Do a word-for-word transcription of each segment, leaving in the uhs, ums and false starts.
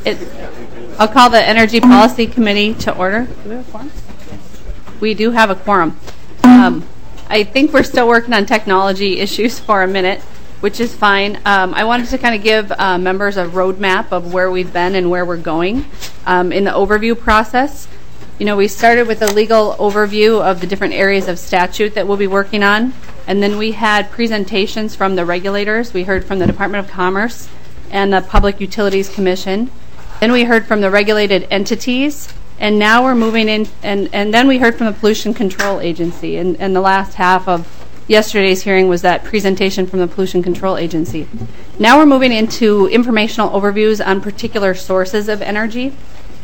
It, I'll call the Energy Policy Committee to order. Do we have a quorum? We do have a quorum. Um, I think we're still working on technology issues for a minute, which is fine. Um, I wanted to kind of give uh, members a roadmap of where we've been and where we're going um, in the overview process. You know, we started with a legal overview of the different areas of statute that we'll be working on, and then we had presentations from the regulators. We heard from the Department of Commerce and the Public Utilities Commission. Then we heard from the regulated entities, and now we're moving in, and, and then we heard from the Pollution Control Agency. And, and the last half of yesterday's hearing was that presentation from the Pollution Control Agency. Now we're moving into informational overviews on particular sources of energy.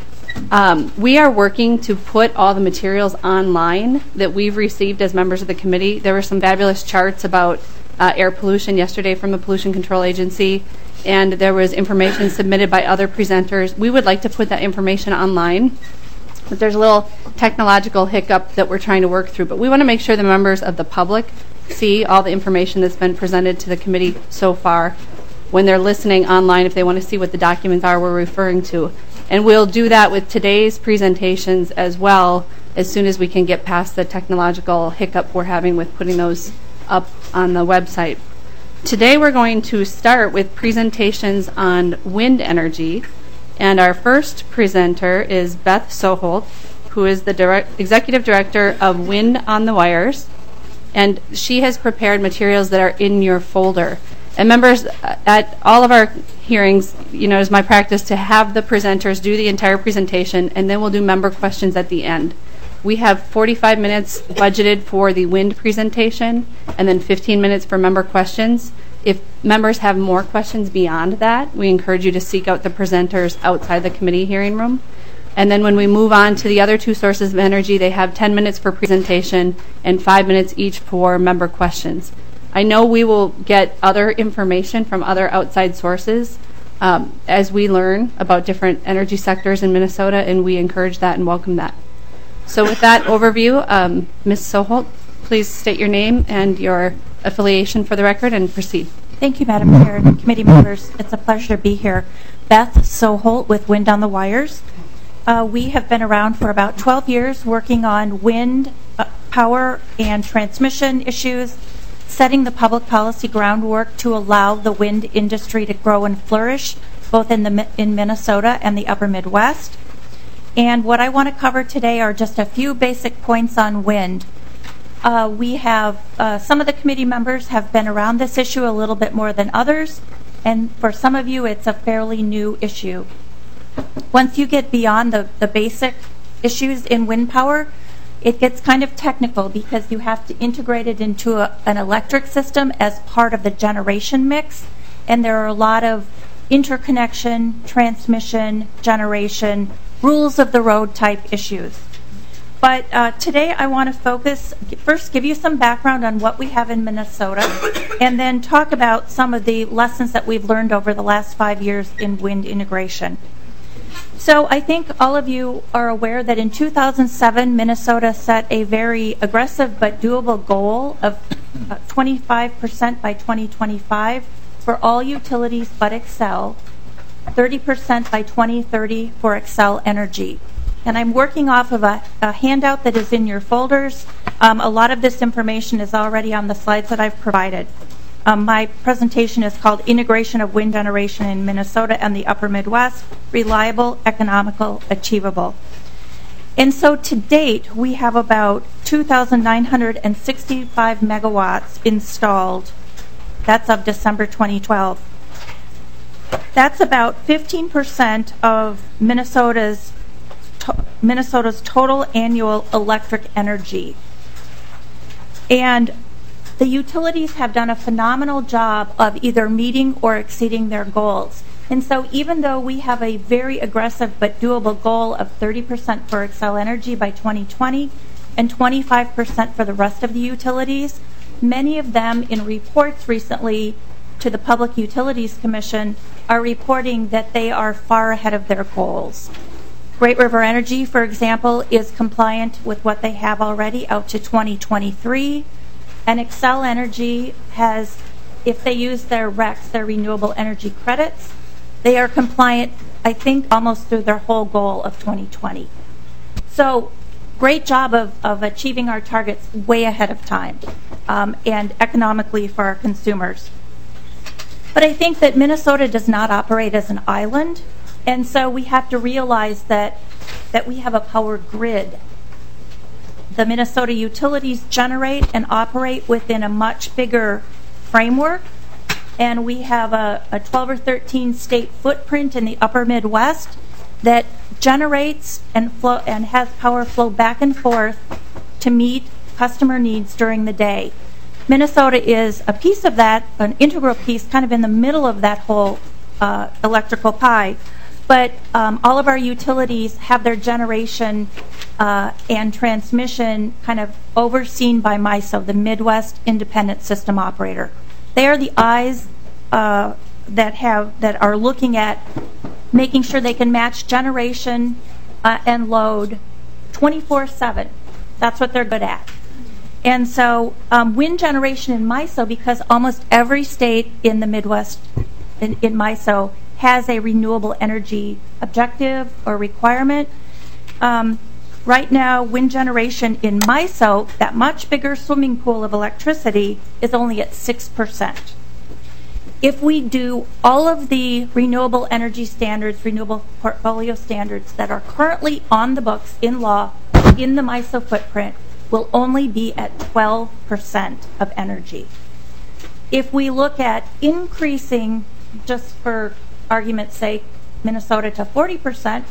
Um, we are working to put all the materials online that we've received as members of the committee. There were some fabulous charts about uh, air pollution yesterday from the Pollution Control Agency, and there was information submitted by other presenters. We would like to put that information online, but there's a little technological hiccup that we're trying to work through. But we want to make sure the members of the public see all the information that's been presented to the committee so far when they're listening online, if they want to see what the documents are we're referring to. And we'll do that with today's presentations as well, as soon as we can get past the technological hiccup we're having with putting those up on the website. Today we're going to start with presentations on wind energy, and our first presenter is Beth Soholt, who is the direct, Executive Director of Wind on the Wires, and she has prepared materials that are in your folder. And members, at all of our hearings, you know, it's my practice to have the presenters do the entire presentation, and then we'll do member questions at the end. We have forty-five minutes budgeted for the wind presentation and then fifteen minutes for member questions. If members have more questions beyond that, we encourage you to seek out the presenters outside the committee hearing room. And then when we move on to the other two sources of energy, they have ten minutes for presentation and five minutes each for member questions. I know we will get other information from other outside sources um, as we learn about different energy sectors in Minnesota, and we encourage that and welcome that. So with that overview, um, Miz Soholt, please state your name and your affiliation for the record and proceed. Thank you, Madam Chair and committee members. It's a pleasure to be here. Beth Soholt with Wind on the Wires. Uh, we have been around for about twelve years working on wind uh, power and transmission issues, setting the public policy groundwork to allow the wind industry to grow and flourish, both in the in Minnesota and the upper Midwest. And what I want to cover today are just a few basic points on wind. Uh, we have, uh, some of the committee members have been around this issue a little bit more than others, and for some of you it's a fairly new issue. Once you get beyond the, the basic issues in wind power, it gets kind of technical because you have to integrate it into a, an electric system as part of the generation mix, and there are a lot of interconnection, transmission, generation, rules of the road type issues. But uh, today I want to focus, first give you some background on what we have in Minnesota, and then talk about some of the lessons that we've learned over the last five years in wind integration. So I think all of you are aware that in two thousand seven, Minnesota set a very aggressive but doable goal of uh, twenty-five percent by twenty twenty-five for all utilities but Xcel, thirty percent by twenty thirty for Xcel Energy. And I'm working off of a, a handout that is in your folders. Um, a lot of this information is already on the slides that I've provided. Um, my presentation is called Integration of Wind Generation in Minnesota and the Upper Midwest, Reliable, Economical, Achievable. And so to date, we have about two thousand nine hundred sixty-five megawatts installed. That's of December twenty twelve. That's about fifteen percent of Minnesota's to- Minnesota's total annual electric energy. And the utilities have done a phenomenal job of either meeting or exceeding their goals. And so even though we have a very aggressive but doable goal of thirty percent for Xcel Energy by twenty twenty and twenty-five percent for the rest of the utilities, many of them in reports recently to the Public Utilities Commission are reporting that they are far ahead of their goals. Great River Energy, for example, is compliant with what they have already out to twenty twenty-three. And Xcel Energy has, if they use their R E Cs, their renewable energy credits, They are compliant, I think, almost through their whole goal of twenty twenty. So great job of, of achieving our targets way ahead of time, um, and economically for our consumers. But I think that Minnesota does not operate as an island, and so we have to realize that, that we have a power grid. The Minnesota utilities generate and operate within a much bigger framework, and we have a, a twelve or thirteen state footprint in the upper Midwest that generates and flow and has power flow back and forth to meet customer needs during the day. Minnesota is a piece of that, an integral piece, kind of in the middle of that whole uh, electrical pie. But um, all of our utilities have their generation uh, and transmission kind of overseen by MISO, the Midwest Independent System Operator. They are the eyes uh, that have that are looking at making sure they can match generation uh, and load twenty-four seven. That's what they're good at. And so um, wind generation in MISO, because almost every state in the Midwest in, in MISO has a renewable energy objective or requirement. Um, right now, wind generation in MISO, that much bigger swimming pool of electricity, is only at six percent. If we do all of the renewable energy standards, renewable portfolio standards that are currently on the books in law in the MISO footprint, we'll only be at twelve percent of energy. If we look at increasing, just for argument's sake, Minnesota to forty percent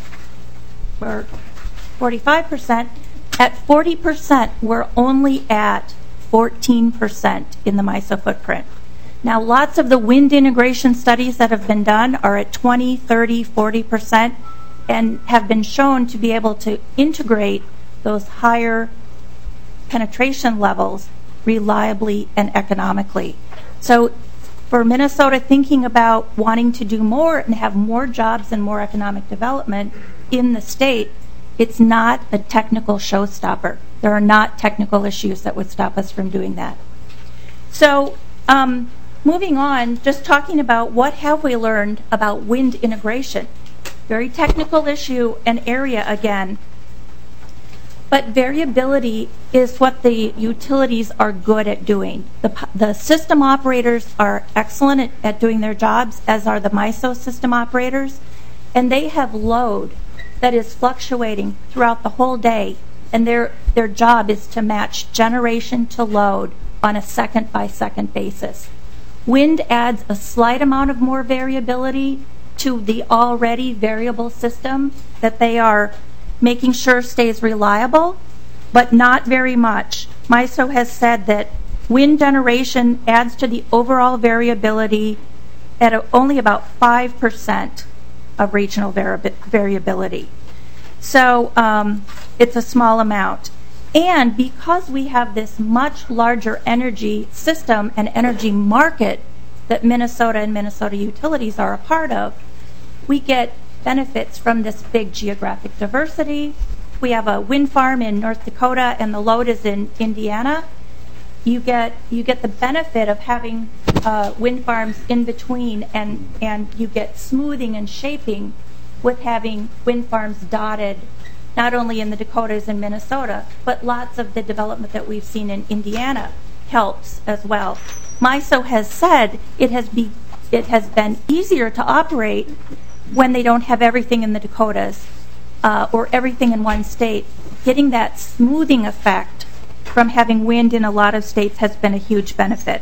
or forty-five percent, at forty percent we're only at fourteen percent in the MISO footprint. Now, lots of the wind integration studies that have been done are at twenty, thirty, forty percent and have been shown to be able to integrate those higher penetration levels reliably and economically. So for Minnesota thinking about wanting to do more and have more jobs and more economic development in the state, it's not a technical showstopper. There are not technical issues that would stop us from doing that. So um, moving on, just talking about what have we learned about wind integration. Very technical issue and area again. But variability is what the utilities are good at doing. The, the system operators are excellent at, at doing their jobs, as are the MISO system operators. And they have load that is fluctuating throughout the whole day. And their, their job is to match generation to load on a second-by-second basis. Wind adds a slight amount of more variability to the already variable system that they are making sure stays reliable, but not very much. MISO has said that wind generation adds to the overall variability at a, only about five percent of regional vari- variability. So um, it's a small amount. And because we have this much larger energy system and energy market that Minnesota and Minnesota utilities are a part of, we get benefits from this big geographic diversity. We have a wind farm in North Dakota and the load is in Indiana. You get you get the benefit of having uh, wind farms in between, and, and you get smoothing and shaping with having wind farms dotted not only in the Dakotas and Minnesota, but lots of the development that we've seen in Indiana helps as well. MISO has said it has, be, it has been easier to operate when they don't have everything in the Dakotas uh, or everything in one state. Getting that smoothing effect from having wind in a lot of states has been a huge benefit.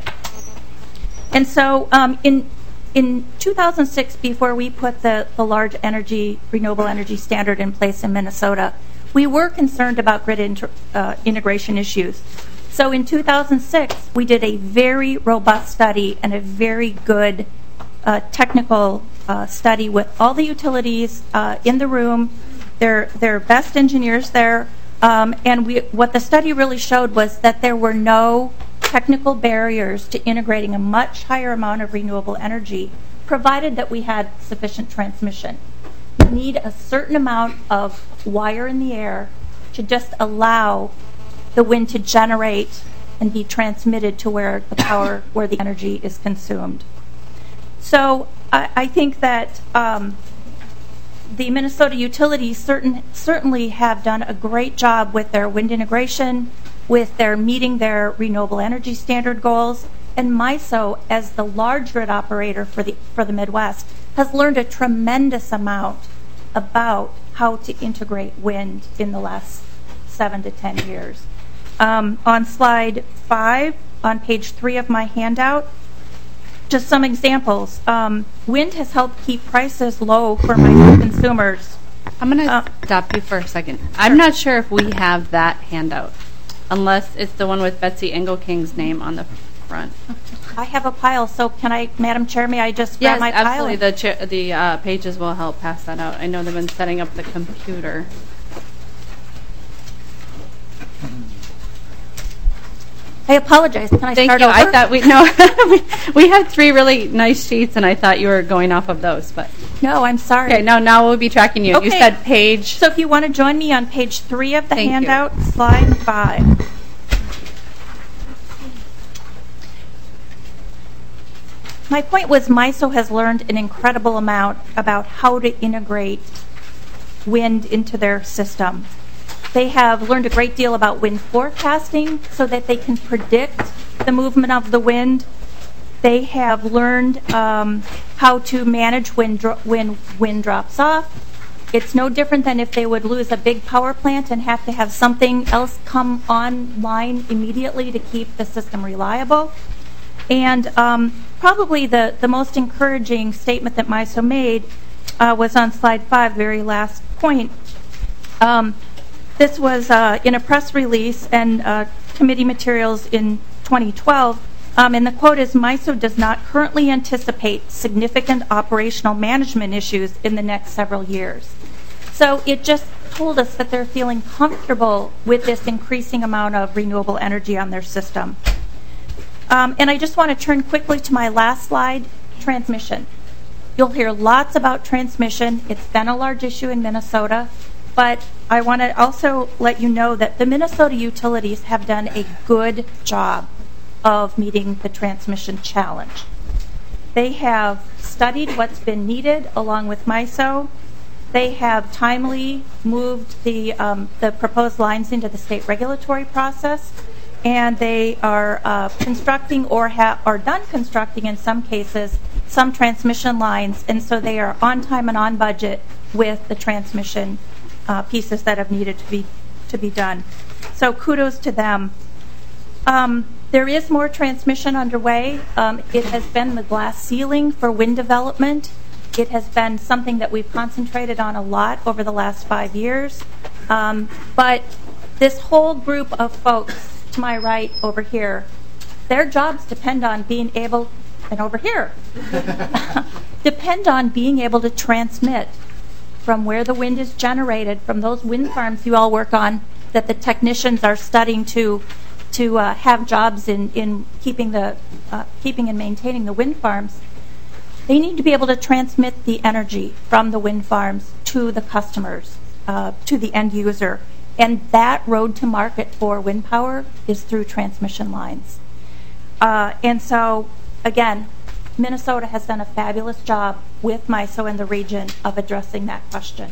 And so um, in in two thousand six, before we put the, the large energy, renewable energy standard in place in Minnesota, we were concerned about grid inter, uh, integration issues. So in two thousand six, we did a very robust study and a very good uh, technical Uh, study with all the utilities uh, in the room, their their best engineers there, um, and we, what the study really showed was that there were no technical barriers to integrating a much higher amount of renewable energy, provided that we had sufficient transmission. You need a certain amount of wire in the air to just allow the wind to generate and be transmitted to where the power, where the energy is consumed. So I, I think that um, the Minnesota utilities certain, certainly have done a great job with their wind integration, with their meeting their renewable energy standard goals, and MISO, as the large grid operator for the for the Midwest, has learned a tremendous amount about how to integrate wind in the last seven to ten years. Um, on slide five, on page three of my handout, just some examples. Um, wind has helped keep prices low for MISO consumers. I'm going to Uh, stop you for a second. I'm not sure if we have that handout, unless it's the one with Betsy Engelking's name on the front. I have a pile, so can I, Madam Chair, may I just Yes, grab my pile? absolutely. The cha- the uh, pages will help pass that out. I know they've been setting up the computer. I apologize. Can I Thank start you. over? I thought we no, we, we had three really nice sheets, and I thought you were going off of those. But No, I'm sorry. okay, no, now we'll be tracking you. You Okay. said page. So if you want to join me on page three of the Thank you. handout, slide five. My point was MISO has learned an incredible amount about how to integrate wind into their system. They have learned a great deal about wind forecasting so that they can predict the movement of the wind. They have learned um, how to manage when, dro- when wind drops off. It's no different than if they would lose a big power plant and have to have something else come online immediately to keep the system reliable. And um, probably the, the most encouraging statement that MISO made uh, was on slide five, very last point. Um, this was uh, in a press release and uh, committee materials in twenty twelve. Um, and the quote is, MISO does not currently anticipate significant operational management issues in the next several years. So it just told us that they're feeling comfortable with this increasing amount of renewable energy on their system. Um, and I just want to turn quickly to my last slide, transmission. You'll hear lots about transmission. It's been a large issue in Minnesota. But I want to also let you know that the Minnesota utilities have done a good job of meeting the transmission challenge. They have studied what's been needed along with MISO. They have timely moved the, um, the proposed lines into the state regulatory process. And they are uh, constructing or ha- are done constructing, in some cases, some transmission lines. And so they are on time and on budget with the transmission uh, pieces that have needed to be to be done. So kudos to them. Um, there is more transmission underway. Um, it has been the glass ceiling for wind development. It has been something that we've concentrated on a lot over the last five years. Um, but this whole group of folks to my right over here, their jobs depend on being able, and over here, depend on being able to transmit from where the wind is generated, from those wind farms you all work on, that the technicians are studying to to uh, have jobs in, in keeping the uh, keeping and maintaining the wind farms. They need to be able to transmit the energy from the wind farms to the customers, uh, to the end user. And that road to market for wind power is through transmission lines. Uh, and so, again, Minnesota has done a fabulous job with MISO in the region of addressing that question.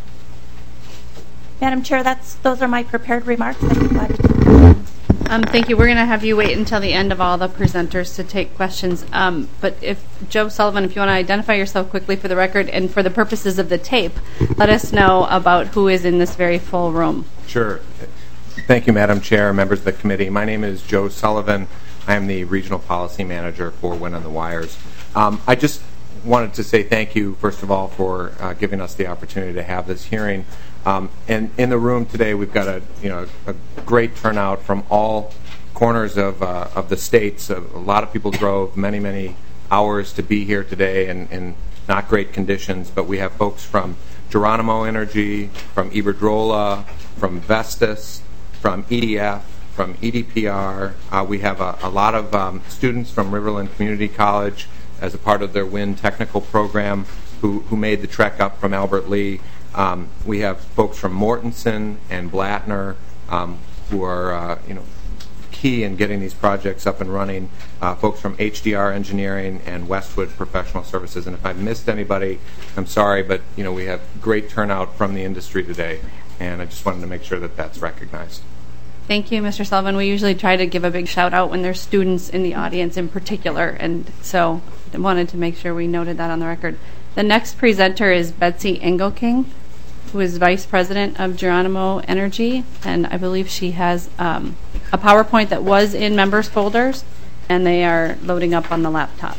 Madam Chair, that's those are my prepared remarks. I'd be glad to take questions. Um, thank you. We're going to have you wait until the end of all the presenters to take questions. Um, but if Joe Sullivan, if you want to identify yourself quickly for the record and for the purposes of the tape, let us know about who is in this very full room. Sure. Thank you, Madam Chair, members of the committee. My name is Joe Sullivan. I am the Regional Policy Manager for Wind on the Wires. Um, I just wanted to say thank you, first of all, for uh, giving us the opportunity to have this hearing. Um, and in the room today, we've got a you know a great turnout from all corners of uh, of the states. A, a lot of people drove many many hours to be here today in, in not great conditions. But we have folks from Geronimo Energy, from Iberdrola, from Vestas, from E D F, from E D P R. Uh, we have a, a lot of um, students from Riverland Community College as a part of their wind technical program who who made the trek up from Albert Lea. Um, we have folks from Mortenson and Blattner um, who are, uh, you know, key in getting these projects up and running. Uh, folks from H D R Engineering and Westwood Professional Services. And if I missed anybody, I'm sorry, but you know we have great turnout from the industry today, and I just wanted to make sure that that's recognized. Thank you, Mister Sullivan. We usually try to give a big shout out when there's students in the audience in particular, and so I wanted to make sure we noted that on the record. The next presenter is Betsy Engelking, who is Vice President of Geronimo Energy, and I believe she has um, a PowerPoint that was in members' folders, and they are loading up on the laptop.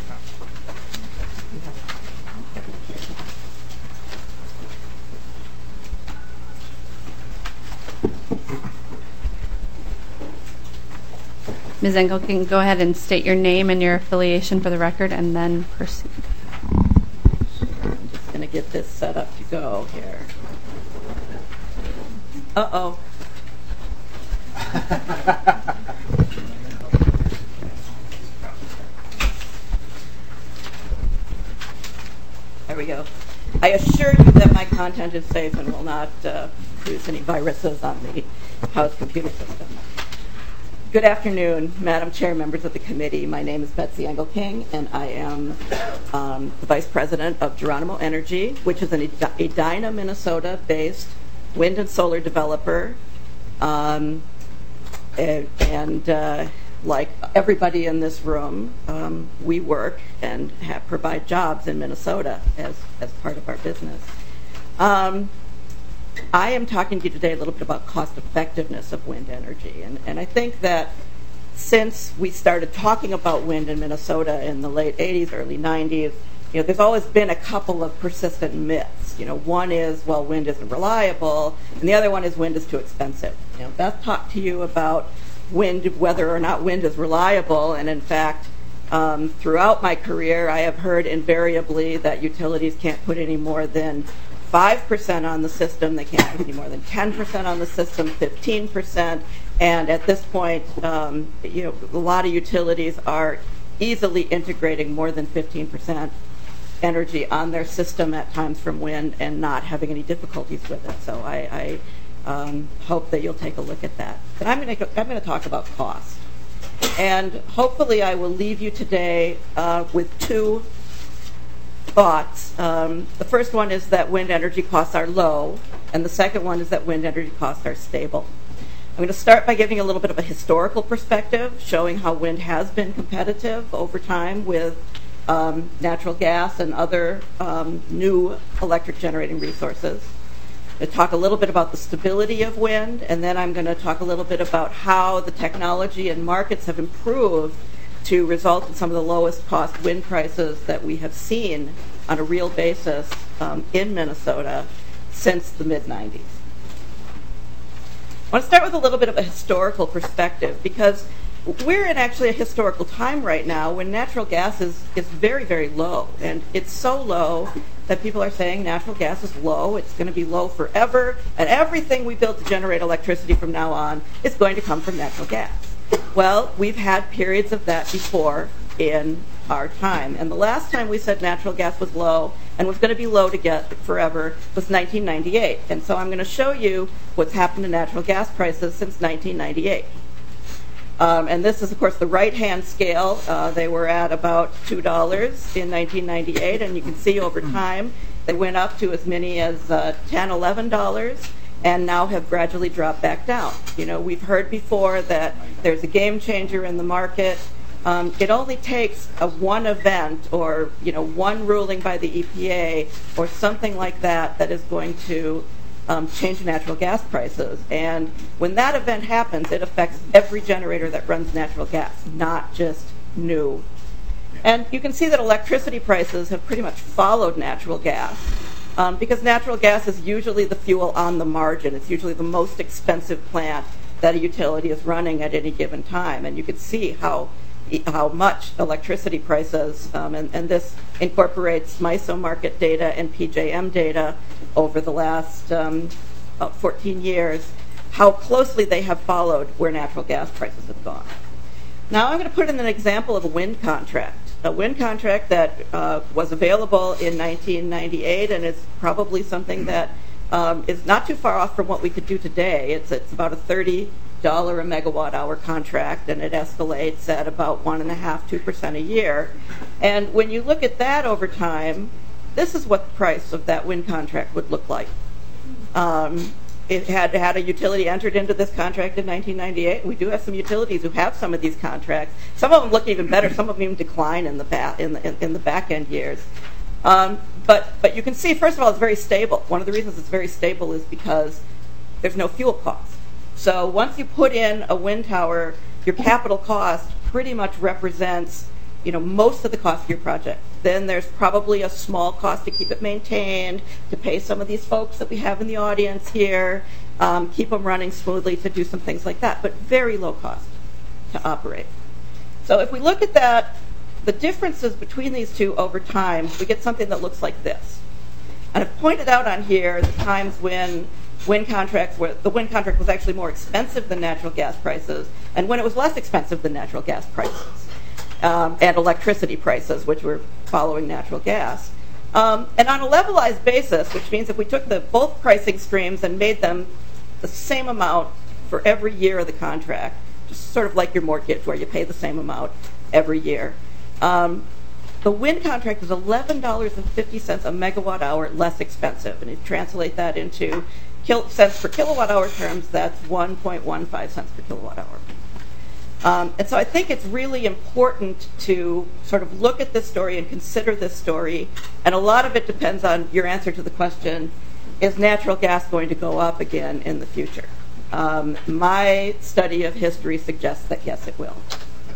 Miz Engelking, go ahead and state your name and your affiliation for the record, and then proceed. I'm just going to get this set up to go here. Uh-oh. There we go. I assure you that my content is safe and will not uh, produce any viruses on the House computer system. Good afternoon, Madam Chair, members of the committee. My name is Betsy Engelking, and I am um, the Vice President of Geronimo Energy, which is an Edina, Minnesota-based wind and solar developer. Um, and and uh, like everybody in this room, um, we work and have, provide jobs in Minnesota as, as part of our business. Um, I am talking to you today a little bit about cost effectiveness of wind energy. And, and I think that since we started talking about wind in Minnesota in the late eighties, early nineties, you know, there's always been a couple of persistent myths. You know, one is, well, wind isn't reliable, and the other one is wind is too expensive. You know, Beth talked to you about wind, whether or not wind is reliable, and in fact, um, throughout my career, I have heard invariably that utilities can't put any more than five percent on the system, they can't put any more than ten percent on the system, fifteen percent, and at this point, um, you know, a lot of utilities are easily integrating more than fifteen percent energy on their system at times from wind and not having any difficulties with it. So I, I um, hope that you'll take a look at that. But I'm going to I'm going to talk about cost, and hopefully I will leave you today uh, with two thoughts. Um, the first one is that wind energy costs are low, and the second one is that wind energy costs are stable. I'm going to start by giving a little bit of a historical perspective, showing how wind has been competitive over time with um, natural gas and other um, new electric generating resources. I'm going to talk a little bit about the stability of wind, and then I'm going to talk a little bit about how the technology and markets have improved to result in some of the lowest cost wind prices that we have seen on a real basis um, in Minnesota since the mid nineties. I want to start with a little bit of a historical perspective, because we're in actually a historical time right now when natural gas is, is very, very low. And it's so low that people are saying natural gas is low, it's going to be low forever, and everything we build to generate electricity from now on is going to come from natural gas. Well, we've had periods of that before in our time. And the last time we said natural gas was low and was going to be low to get forever was nineteen ninety-eight. And so I'm going to show you what's happened to natural gas prices since nineteen ninety-eight. Um, and this is, of course, the right-hand scale. Uh, they were at about two dollars in nineteen ninety-eight, and you can see over time they went up to as many as uh, ten dollars, eleven dollars. And now have gradually dropped back down. You know, we've heard before that there's a game changer in the market. Um, it only takes a one event or, you know, one ruling by the E P A or something like that that is going to um, change natural gas prices. And when that event happens, it affects every generator that runs natural gas, not just new. And you can see that electricity prices have pretty much followed natural gas. Um, because natural gas is usually the fuel on the margin. It's usually the most expensive plant that a utility is running at any given time. And you can see how how much electricity prices, um, and, and this incorporates M I S O market data and P J M data over the last um, about fourteen years, how closely they have followed where natural gas prices have gone. Now I'm going to put in an example of a wind contract. A wind contract that uh, was available in nineteen ninety-eight and is probably something that um, is not too far off from what we could do today. It's, it's about a thirty dollar a megawatt hour contract, and it escalates at about one and a half, two percent a year. And when you look at that over time, this is what the price of that wind contract would look like. Um, it had had a utility entered into this contract in nineteen ninety-eight. We do have some utilities who have some of these contracts. Some of them look even better. Some of them even decline in the back in the in, in the back end years. Um, but but you can see, first of all, it's very stable. One of the reasons it's very stable is because there's no fuel cost. So once you put in a wind tower, your capital cost pretty much represents, you know, most of the cost of your project. Then there's probably a small cost to keep it maintained, to pay some of these folks that we have in the audience here, um, keep them running smoothly, to do some things like that, but very low cost to operate. So if we look at that, the differences between these two over time, we get something that looks like this. And I've pointed out on here the times when wind contracts where the wind contract was actually more expensive than natural gas prices, and when it was less expensive than natural gas prices, um, and electricity prices, which were following natural gas. Um, and on a levelized basis, which means if we took the both pricing streams and made them the same amount for every year of the contract, just sort of like your mortgage where you pay the same amount every year, um, the wind contract is eleven dollars and fifty cents a megawatt hour less expensive. And if you translate that into kil- cents per kilowatt hour terms, that's one point one five cents per kilowatt hour. Um, and so I think it's really important to sort of look at this story and consider this story. And a lot of it depends on your answer to the question, is natural gas going to go up again in the future? Um, my study of history suggests that yes, it will.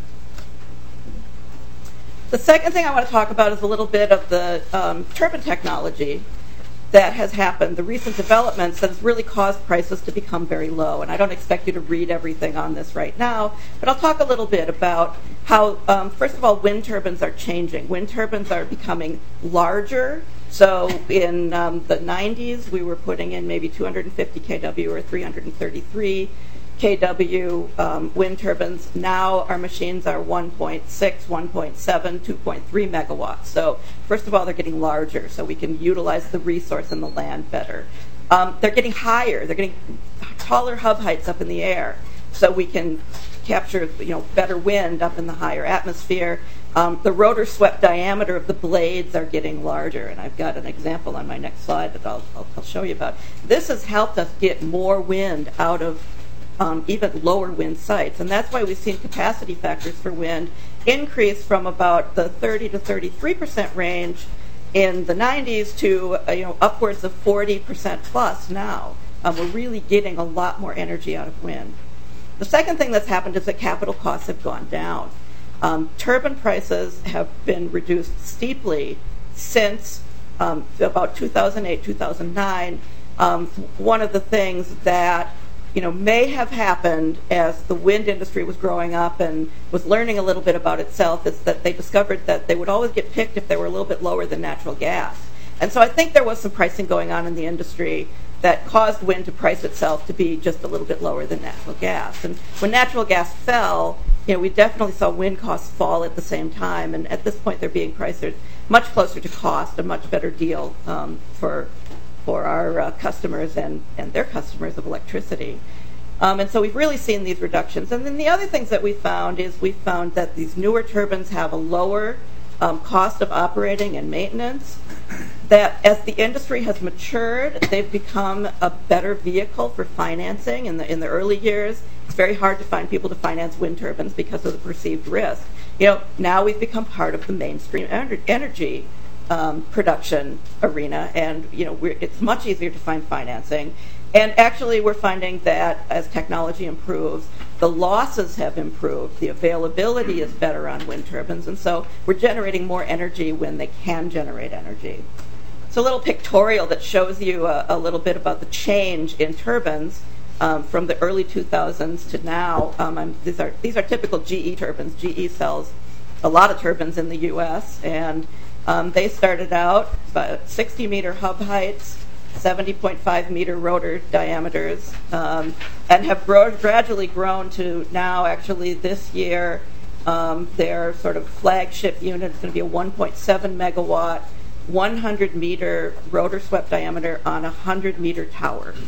The second thing I want to talk about is a little bit of the um, turbine technology that has happened, the recent developments that has really caused prices to become very low. And I don't expect you to read everything on this right now, but I'll talk a little bit about how, um, first of all, wind turbines are changing. Wind turbines are becoming larger. So in um, the nineties, we were putting in maybe two hundred fifty kilowatts or three hundred thirty-three kilowatt um, wind turbines. Now our machines are one point six, one point seven, two point three megawatts. So first of all, they're getting larger, so we can utilize the resource and the land better. Um, they're getting higher. They're getting taller hub heights up in the air, so we can capture, you know, better wind up in the higher atmosphere. Um, the rotor swept diameter of the blades are getting larger, and I've got an example on my next slide that I'll, I'll, I'll show you about. This has helped us get more wind out of um, even lower wind sites, and that's why we've seen capacity factors for wind increase from about the thirty to thirty-three percent range in the nineties to uh, you know upwards of forty percent plus now. Um, we're really getting a lot more energy out of wind. The second thing that's happened is that capital costs have gone down. Um, turbine prices have been reduced steeply since um, about two thousand eight, two thousand nine. Um, one of the things that you know may have happened as the wind industry was growing up and was learning a little bit about itself is that they discovered that they would always get picked if they were a little bit lower than natural gas. And so I think there was some pricing going on in the industry that caused wind to price itself to be just a little bit lower than natural gas. And when natural gas fell, you know, we definitely saw wind costs fall at the same time. And at this point, they're being priced much closer to cost, a much better deal um, for for our uh, customers and, and their customers of electricity. Um, and so we've really seen these reductions. And then the other things that we found is we found that these newer turbines have a lower um, cost of operating and maintenance, that as the industry has matured, they've become a better vehicle for financing. In the in the early years, it's very hard to find people to finance wind turbines because of the perceived risk. You know, now we've become part of the mainstream ener- energy um, production arena, and you know, we're, it's much easier to find financing. And actually, we're finding that as technology improves, the losses have improved, the availability is better on wind turbines, and so we're generating more energy when they can generate energy. It's a little pictorial that shows you a, a little bit about the change in turbines um, from the early two thousands to now. Um, I'm, these are these are typical G E turbines. G E sells a lot of turbines in the U S, and um, they started out about sixty meter hub heights, seventy point five meter rotor diameters, um, and have grown, gradually grown to now, actually this year, um, their sort of flagship unit is going to be a one point seven megawatt, one hundred meter rotor swept diameter on a one hundred meter tower.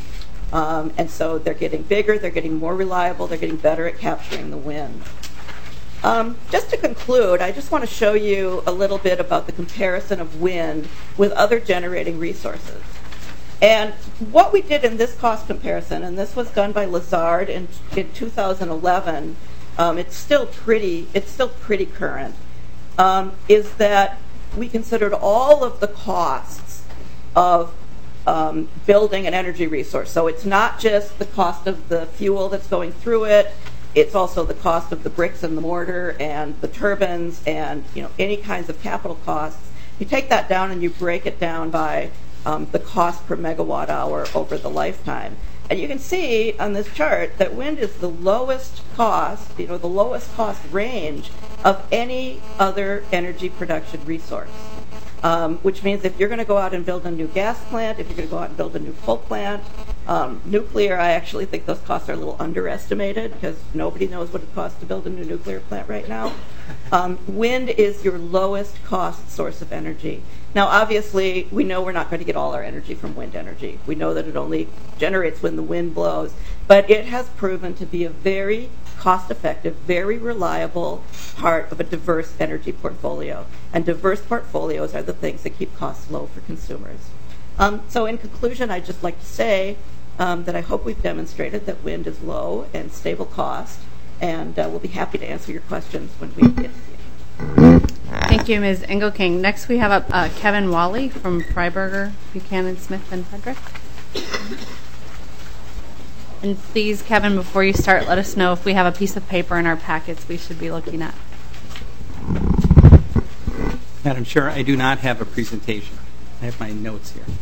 Um, and so they're getting bigger, they're getting more reliable, they're getting better at capturing the wind. Um, just to conclude, I just want to show you a little bit about the comparison of wind with other generating resources. And what we did in this cost comparison, and this was done by Lazard in, in two thousand eleven, um, it's still pretty, it's still pretty current, um, is that we considered all of the costs of um, building an energy resource. So it's not just the cost of the fuel that's going through it. It's also the cost of the bricks and the mortar and the turbines and, you know, any kinds of capital costs. You take that down and you break it down by um, the cost per megawatt hour over the lifetime. And you can see on this chart that wind is the lowest cost, you know, the lowest cost range of any other energy production resource. Um, which means if you're going to go out and build a new gas plant, if you're going to go out and build a new coal plant, um, nuclear, I actually think those costs are a little underestimated because nobody knows what it costs to build a new nuclear plant right now. Um, wind is your lowest cost source of energy. Now, obviously, we know we're not going to get all our energy from wind energy. We know that it only generates when the wind blows, but it has proven to be a very cost-effective, very reliable part of a diverse energy portfolio. And diverse portfolios are the things that keep costs low for consumers. Um, so in conclusion, I'd just like to say um, that I hope we've demonstrated that wind is low and stable cost, and uh, we'll be happy to answer your questions when we get to you. Thank you, Miz Engelking. Next, we have uh, Kevin Wally from Freiberger, Buchanan, Smith, and Frederick. And please, Kevin, before you start, let us know if we have a piece of paper in our packets we should be looking at. Madam Chair, I do not have a presentation. I have my notes here.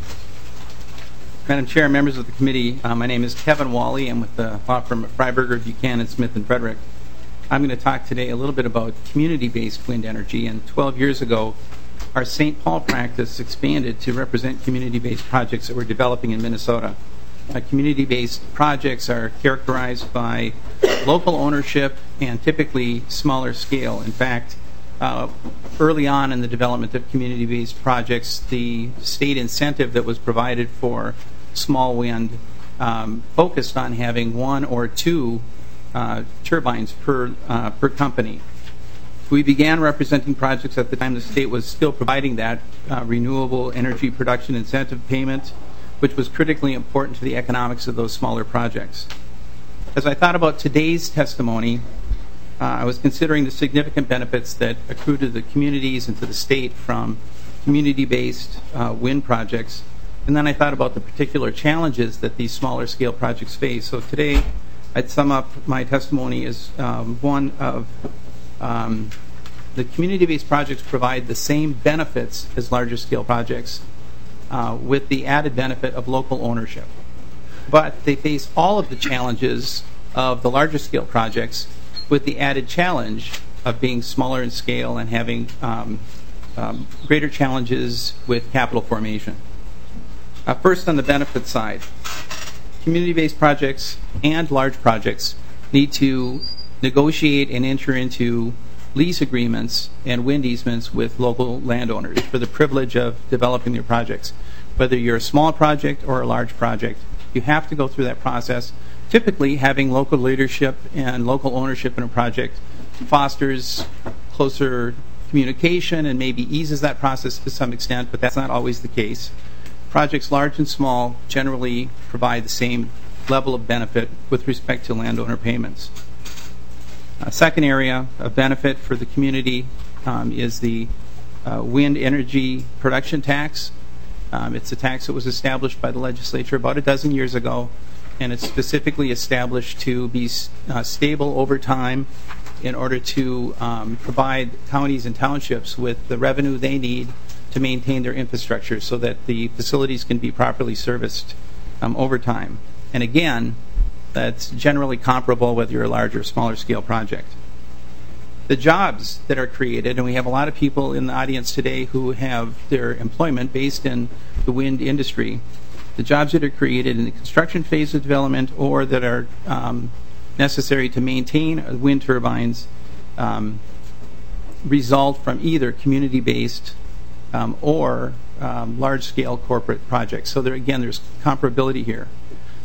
Madam Chair, members of the committee, uh, my name is Kevin Wally. I'm with the law firm of Freiberger, Buchanan, Smith, and Frederick. I'm going to talk today a little bit about community-based wind energy. And twelve years ago, our Saint Paul practice expanded to represent community-based projects that we're developing in Minnesota. Uh, community-based projects are characterized by local ownership and typically smaller scale. In fact, uh, early on in the development of community-based projects, the state incentive that was provided for small wind um, focused on having one or two uh, turbines per, uh, per company. We began representing projects at the time the state was still providing that uh, renewable energy production incentive payment, which was critically important to the economics of those smaller projects. As I thought about today's testimony, uh, I was considering the significant benefits that accrue to the communities and to the state from community-based uh, wind projects. And then I thought about the particular challenges that these smaller scale projects face. So today, I'd sum up my testimony as um, one of um, the community-based projects provide the same benefits as larger scale projects, Uh, with the added benefit of local ownership. But they face all of the challenges of the larger scale projects with the added challenge of being smaller in scale and having um, um, greater challenges with capital formation. Uh, first, on the benefit side, community-based projects and large projects need to negotiate and enter into lease agreements and wind easements with local landowners for the privilege of developing their projects. Whether you're a small project or a large project, you have to go through that process. Typically, having local leadership and local ownership in a project fosters closer communication and maybe eases that process to some extent, but that's not always the case. Projects large and small generally provide the same level of benefit with respect to landowner payments. A second area of benefit for the community um, is the uh, wind energy production tax. Um, it's a tax that was established by the legislature about a dozen years ago, and it's specifically established to be uh, stable over time in order to um, provide counties and townships with the revenue they need to maintain their infrastructure so that the facilities can be properly serviced um, over time. And again, that's generally comparable whether you're a larger or smaller scale project. The jobs that are created, and we have a lot of people in the audience today who have their employment based in the wind industry, the jobs that are created in the construction phase of development or that are um, necessary to maintain wind turbines um, result from either community-based um, or um, large-scale corporate projects. So there, again, there's comparability here.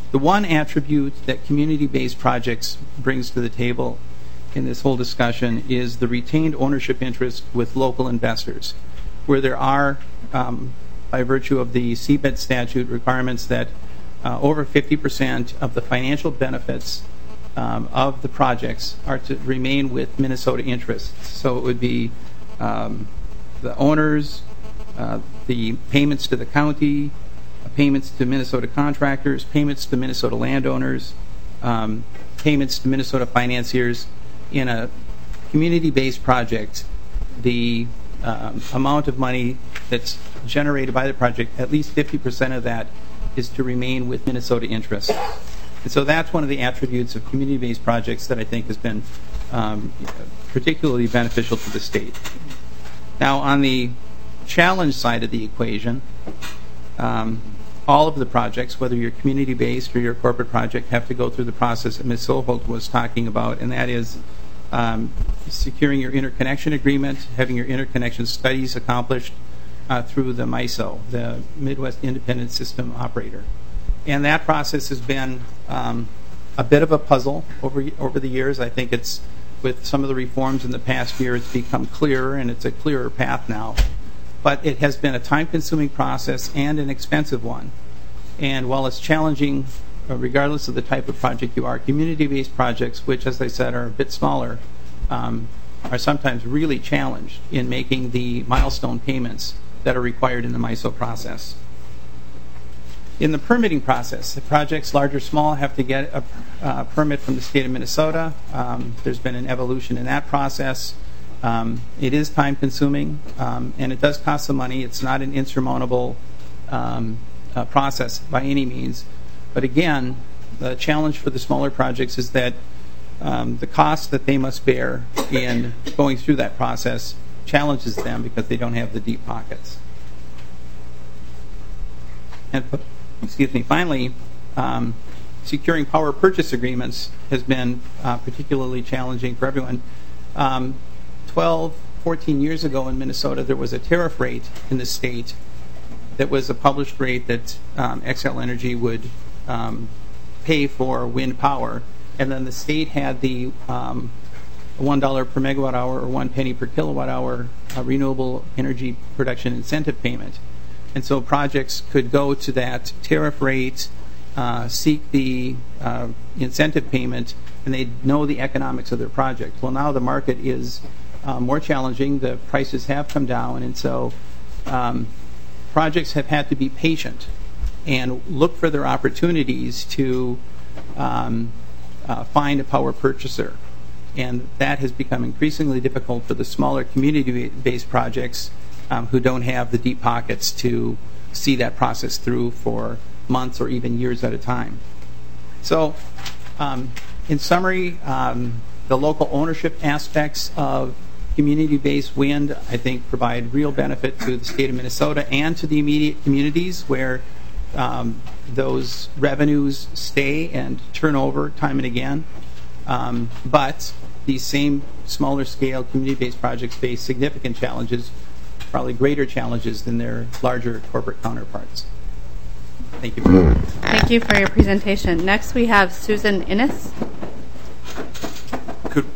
The one attribute that community-based projects brings to the table in this whole discussion is the retained ownership interest with local investors, where there are, um, by virtue of the seabed statute, requirements that uh, over fifty percent of the financial benefits um, of the projects are to remain with Minnesota interests. So it would be um, the owners, uh, the payments to the county, payments to Minnesota contractors, payments to Minnesota landowners, um, payments to Minnesota financiers. In a community-based project, the um, amount of money that's generated by the project, at least fifty percent of that is to remain with Minnesota interests. And so that's one of the attributes of community-based projects that I think has been um, particularly beneficial to the state. Now, on the challenge side of the equation, um, all of the projects, whether you're community-based or your corporate project, have to go through the process that Miz Soholt was talking about, and that is um, securing your interconnection agreement, having your interconnection studies accomplished uh, through the MISO, the Midwest Independent System Operator. And that process has been um, a bit of a puzzle over, over the years. I think it's, with some of the reforms in the past year, it's become clearer, and it's a clearer path now. But it has been a time-consuming process and an expensive one. And while it's challenging, uh, regardless of the type of project you are, community-based projects, which, as I said, are a bit smaller, um, are sometimes really challenged in making the milestone payments that are required in the MISO process. In the permitting process, the projects, large or small, have to get a uh, permit from the state of Minnesota. Um, there's been an evolution in that process. Um, it is time-consuming, um, and it does cost some money. It's not an insurmountable um, uh, process by any means. But again, the challenge for the smaller projects is that um, the cost that they must bear in going through that process challenges them because they don't have the deep pockets. And, excuse me, finally, um, securing power purchase agreements has been uh, particularly challenging for everyone. Um, twelve, fourteen years ago in Minnesota, there was a tariff rate in the state that was a published rate that um, Xcel Energy would um, pay for wind power, and then the state had the um, one dollar per megawatt hour or one penny per kilowatt hour uh, renewable energy production incentive payment. And so projects could go to that tariff rate, uh, seek the uh, incentive payment, and they'd know the economics of their project. Well, now the market is uh, more challenging. The prices have come down, and so um, projects have had to be patient and look for their opportunities to um, uh, find a power purchaser. And that has become increasingly difficult for the smaller community-based projects um, who don't have the deep pockets to see that process through for months or even years at a time. So, um, in summary, um, the local ownership aspects of community-based wind, I think, provide real benefit to the state of Minnesota and to the immediate communities where um, those revenues stay and turn over time and again. Um, but these same smaller scale community-based projects face significant challenges, probably greater challenges than their larger corporate counterparts. Thank you. Thank you for your presentation. Next we have Susan Innes. Could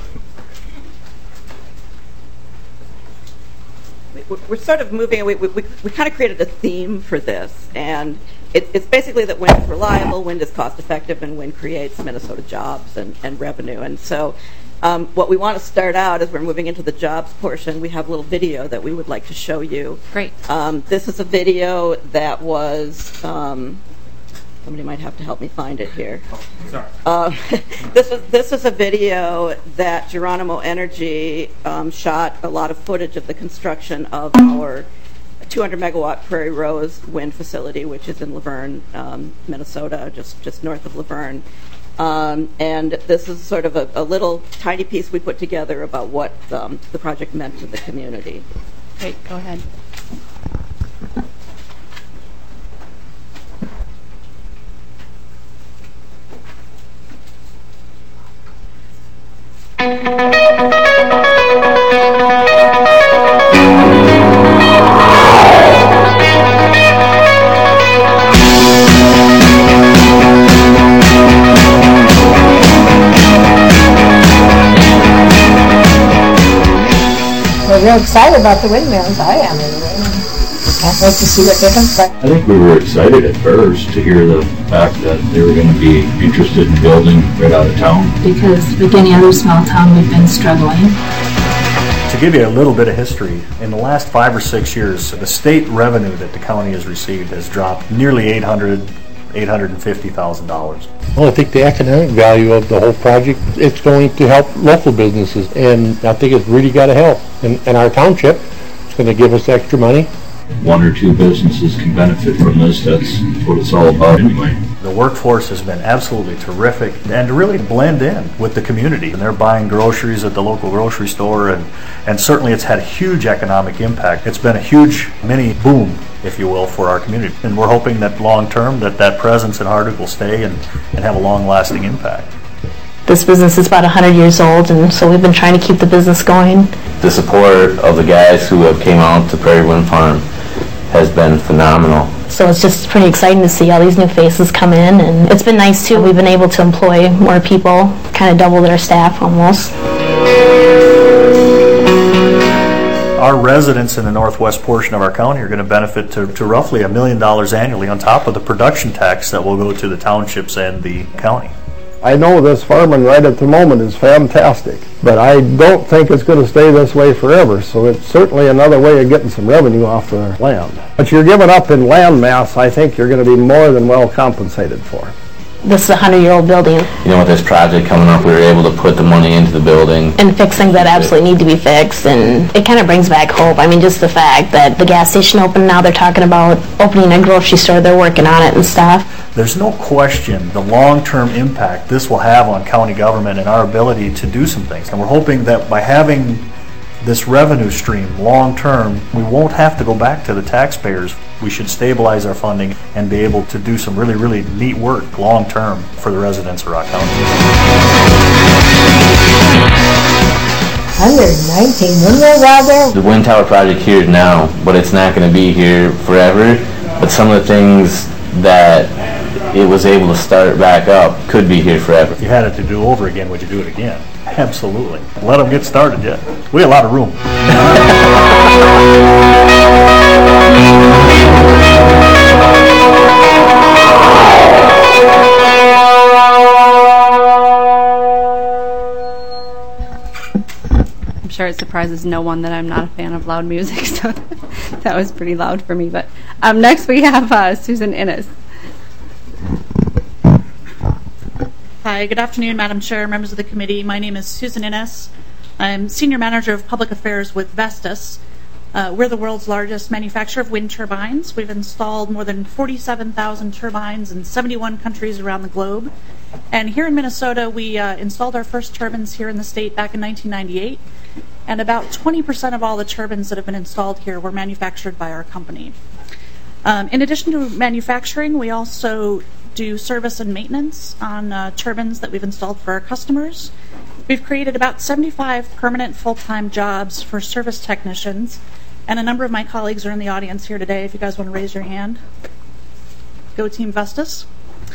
We're sort of moving, we, we, we kind of created a theme for this, and it, it's basically that wind is reliable, wind is cost effective, and wind creates Minnesota jobs and, and revenue. And so um, what we want to start out as we're moving into the jobs portion, we have a little video that we would like to show you. Great. Um, this is a video that was, um, somebody might have to help me find it here. Sorry. Uh, this is this is a video that Geronimo Energy um, shot a lot of footage of the construction of our two hundred megawatt Prairie Rose wind facility, which is in Laverne, um, Minnesota, just just north of Laverne. Um, and this is sort of a, a little tiny piece we put together about what um, the project meant to the community. Great, go ahead. Thank you. real excited about the windmills. I am anyway. Can't wait to see what they construct. I think we were excited at first to hear the fact that they were going to be interested in building right out of town. Because like any other small town, we've been struggling. To give you a little bit of history, in the last five or six years, the state revenue that the county has received has dropped nearly eight hundred, eight hundred fifty thousand dollars. Well, I think the economic value of the whole project, it's going to help local businesses, and I think it's really got to help. In, in our township, it's going to give us extra money. One or two businesses can benefit from this. That's what it's all about anyway. The workforce has been absolutely terrific, and to really blend in with the community. And they're buying groceries at the local grocery store, and, and certainly it's had a huge economic impact. It's been a huge mini boom, if you will, for our community. And we're hoping that long term that that presence in Hardwick will stay and, and have a long lasting impact. This business is about one hundred years old, and so we've been trying to keep the business going. The support of the guys who have came out to Prairie Wind Farm has been phenomenal. So it's just pretty exciting to see all these new faces come in, and it's been nice too. We've been able to employ more people, kind of doubled our staff almost. Our residents in the northwest portion of our county are going to benefit to, to roughly a million dollars annually on top of the production tax that will go to the townships and the county. I know this farming right at the moment is fantastic, but I don't think it's going to stay this way forever, so it's certainly another way of getting some revenue off the land. But you're giving up in land mass, I think you're going to be more than well compensated for. This is a hundred-year-old building. You know, with this project coming up, we were able to put the money into the building. And fix things that absolutely need to be fixed, and it kind of brings back hope. I mean, just the fact that the gas station opened, now they're talking about opening a grocery store, they're working on it and stuff. There's no question the long-term impact this will have on county government and our ability to do some things. And we're hoping that by having this revenue stream long-term, we won't have to go back to the taxpayers. We should stabilize our funding and be able to do some really, really neat work long-term for the residents of Rock County. one hundred nineteen windmills out there? The wind tower project here is now, but it's not going to be here forever. But some of the things that it was able to start back up could be here forever. If you had it to do over again, would you do it again? Absolutely. Let them get started yet. We have a lot of room. I'm sure it surprises no one that I'm not a fan of loud music, so that was pretty loud for me. But um, next we have uh, Susan Innes. Hi, good afternoon, Madam Chair, members of the committee. My name is Susan Innes. I'm Senior Manager of Public Affairs with Vestas. Uh, we're the world's largest manufacturer of wind turbines. We've installed more than forty-seven thousand turbines in seventy-one countries around the globe. And here in Minnesota, we uh, installed our first turbines here in the state back in nineteen ninety-eight. And about twenty percent of all the turbines that have been installed here were manufactured by our company. Um, in addition to manufacturing, we also do service and maintenance on uh, turbines that we've installed for our customers. We've created about seventy-five permanent full-time jobs for service technicians, and a number of my colleagues are in the audience here today if you guys want to raise your hand. Go Team Vestas.